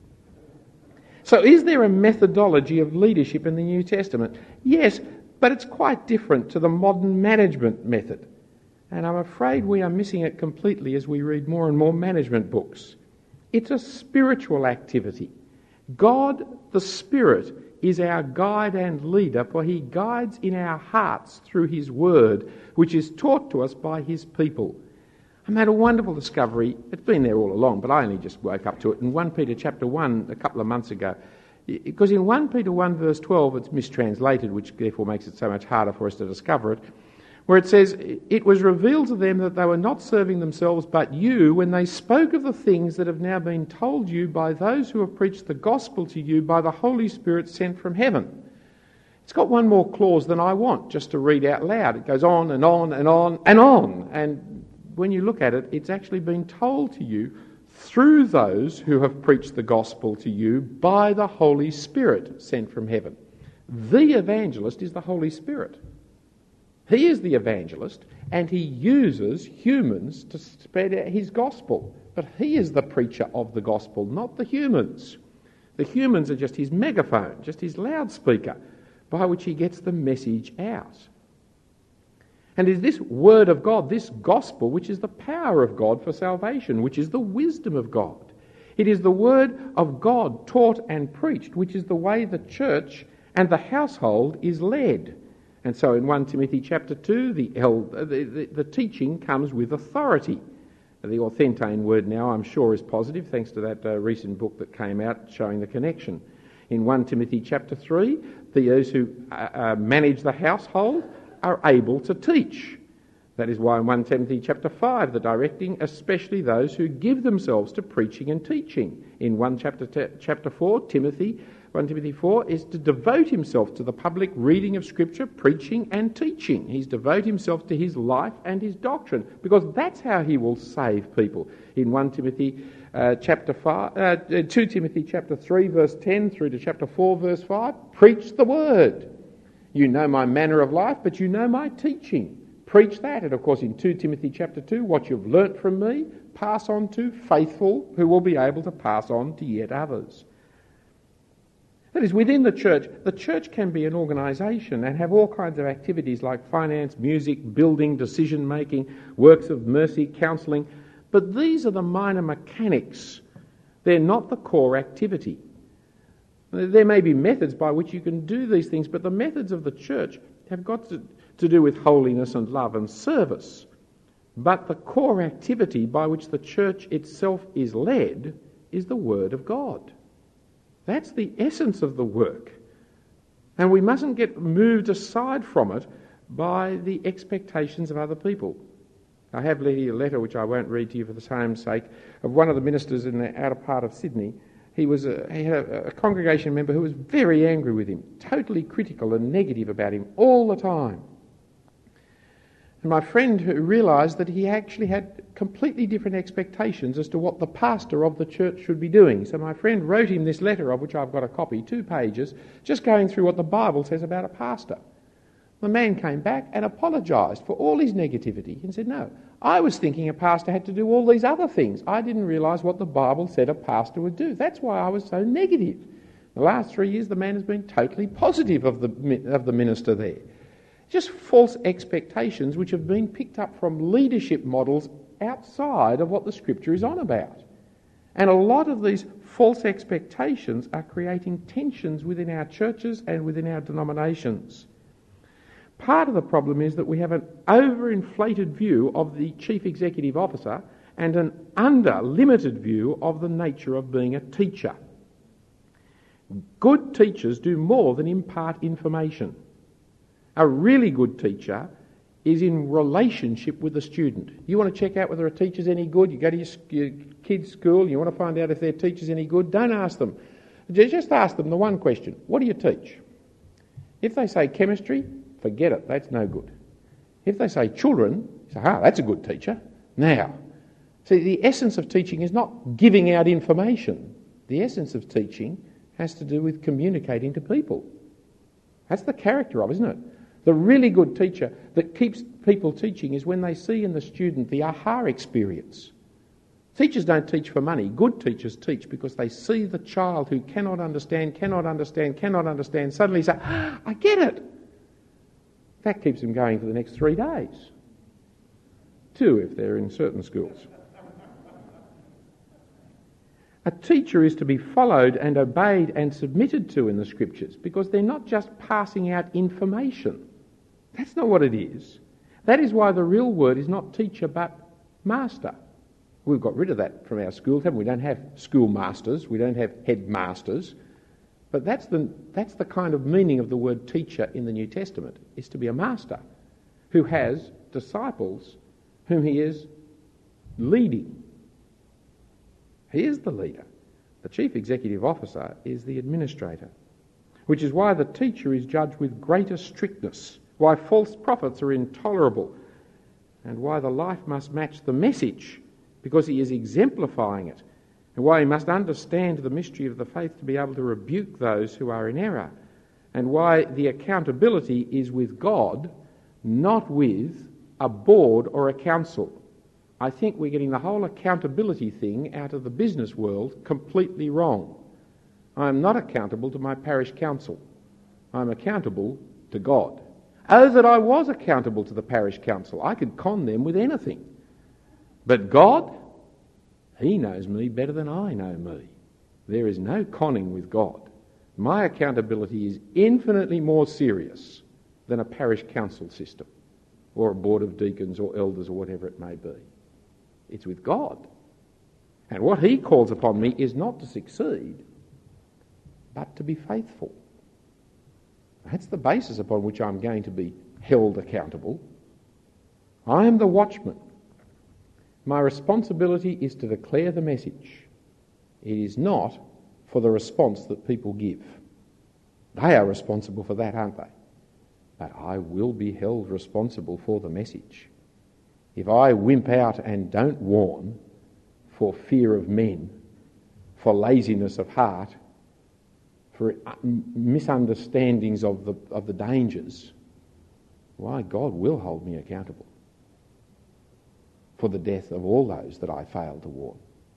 So is there a methodology of leadership in the New Testament? Yes, but it's quite different to the modern management method. And I'm afraid we are missing it completely as we read more and more management books. It's a spiritual activity. God, the Spirit, is our guide and leader, for he guides in our hearts through his word, which is taught to us by his people. I made a wonderful discovery. It's been there all along, but I only just woke up to it in 1 Peter chapter 1 a couple of months ago. Because in 1 Peter 1 verse 12, it's mistranslated, which therefore makes it so much harder for us to discover it, where it says, "It was revealed to them that they were not serving themselves but you when they spoke of the things that have now been told you by those who have preached the gospel to you by the Holy Spirit sent from heaven." It's got one more clause than I want just to read out loud. It goes on and on and on and on. And when you look at it, it's actually been told to you through those who have preached the gospel to you by the Holy Spirit sent from heaven. The evangelist is the Holy Spirit. He is the evangelist, and he uses humans to spread out his gospel. But he is the preacher of the gospel, not the humans. The humans are just his megaphone, just his loudspeaker, by which he gets the message out. And it is this word of God, this gospel, which is the power of God for salvation, which is the wisdom of God. It is the word of God taught and preached, which is the way the church and the household is led. And so in 1 Timothy chapter 2, the teaching comes with authority. The authentane word now, I'm sure, is positive, thanks to that recent book that came out showing the connection. In 1 Timothy chapter 3, those who manage the household are able to teach. That is why in 1 Timothy chapter 5, the directing, especially those who give themselves to preaching and teaching. In 1 chapter 4, 1 Timothy 4 is to devote himself to the public reading of Scripture, preaching and teaching. He's devote himself to his life and his doctrine, because that's how he will save people. In 2 Timothy chapter 3 verse 10 through to chapter 4 verse 5, preach the word. You know my manner of life, but you know my teaching. Preach that. And of course in 2 Timothy chapter 2, what you've learnt from me, pass on to faithful who will be able to pass on to yet others. That is, within the church can be an organisation and have all kinds of activities like finance, music, building, decision-making, works of mercy, counselling. But these are the minor mechanics. They're not the core activity. There may be methods by which you can do these things, but the methods of the church have got to do with holiness and love and service. But the core activity by which the church itself is led is the Word of God. That's the essence of the work. And we mustn't get moved aside from it by the expectations of other people. I have a letter, which I won't read to you for the same sake, of one of the ministers in the outer part of Sydney. He had a congregation member who was very angry with him, totally critical and negative about him all the time. And my friend realised that he actually had completely different expectations as to what the pastor of the church should be doing. So my friend wrote him this letter, of which I've got a copy, 2 pages, just going through what the Bible says about a pastor. The man came back and apologised for all his negativity and said, no, I was thinking a pastor had to do all these other things. I didn't realise what the Bible said a pastor would do. That's why I was so negative. The last 3 years the man has been totally positive of the minister there. Just false expectations which have been picked up from leadership models outside of what the Scripture is on about. And a lot of these false expectations are creating tensions within our churches and within our denominations. Part of the problem is that we have an overinflated view of the Chief Executive Officer and an under-limited view of the nature of being a teacher. Good teachers do more than impart information. A really good teacher is in relationship with the student. You want to check out whether a teacher's any good? You go to your kid's school, you want to find out if their teacher's any good? Don't ask them. Just ask them the one question: what do you teach? If they say chemistry, forget it, that's no good. If they say children, you say, that's a good teacher. Now, see, the essence of teaching is not giving out information. The essence of teaching has to do with communicating to people. That's the character of it, isn't it? The really good teacher that keeps people teaching is when they see in the student the aha experience. Teachers don't teach for money. Good teachers teach because they see the child who cannot understand, suddenly say, I get it. That keeps them going for the next 3 days. 2 if they're in certain schools. A teacher is to be followed and obeyed and submitted to in the Scriptures because they're not just passing out information. That's not what it is. That is why the real word is not teacher but master. We've got rid of that from our schools, haven't we? We don't have schoolmasters, we don't have headmasters. But that's the kind of meaning of the word teacher in the New Testament, is to be a master who has disciples whom he is leading. He is the leader. The Chief Executive Officer is the administrator, which is why the teacher is judged with greater strictness, why false prophets are intolerable, and why the life must match the message because he is exemplifying it, and why he must understand the mystery of the faith to be able to rebuke those who are in error, and why the accountability is with God, not with a board or a council. I think we're getting the whole accountability thing out of the business world completely wrong. I am not accountable to my parish council. I'm accountable to God. Oh, that I was accountable to the parish council. I could con them with anything. But God, he knows me better than I know me. There is no conning with God. My accountability is infinitely more serious than a parish council system or a board of deacons or elders or whatever it may be. It's with God. And what he calls upon me is not to succeed, but to be faithful. That's the basis upon which I'm going to be held accountable. I am the watchman. My responsibility is to declare the message. It is not for the response that people give. They are responsible for that, aren't they? But I will be held responsible for the message. If I wimp out and don't warn for fear of men, for laziness of heart, for misunderstandings of the dangers, why, God will hold me accountable for the death of all those that I fail to warn.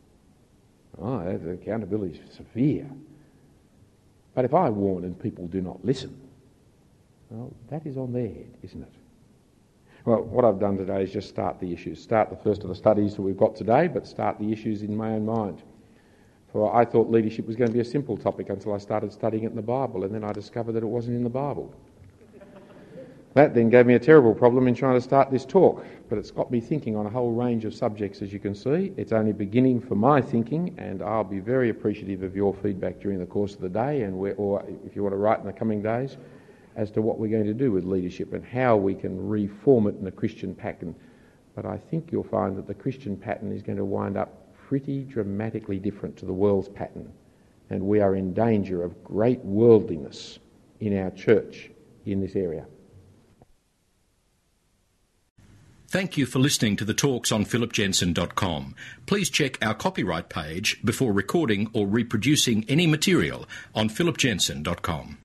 The accountability is severe. But if I warn and people do not listen, well, that is on their head, isn't it? Well, what I've done today is just start the issues. Start the first of the studies that we've got today, but start the issues in my own mind. For I thought leadership was going to be a simple topic until I started studying it in the Bible, and then I discovered that it wasn't in the Bible. That then gave me a terrible problem in trying to start this talk, but it's got me thinking on a whole range of subjects, as you can see. It's only beginning for my thinking, and I'll be very appreciative of your feedback during the course of the day, or if you want to write in the coming days, as to what we're going to do with leadership and how we can reform it in the Christian pattern. But I think you'll find that the Christian pattern is going to wind up pretty dramatically different to the world's pattern, and we are in danger of great worldliness in our church in this area. Thank you for listening to the talks on philipjensen.com. Please check our copyright page before recording or reproducing any material on philipjensen.com.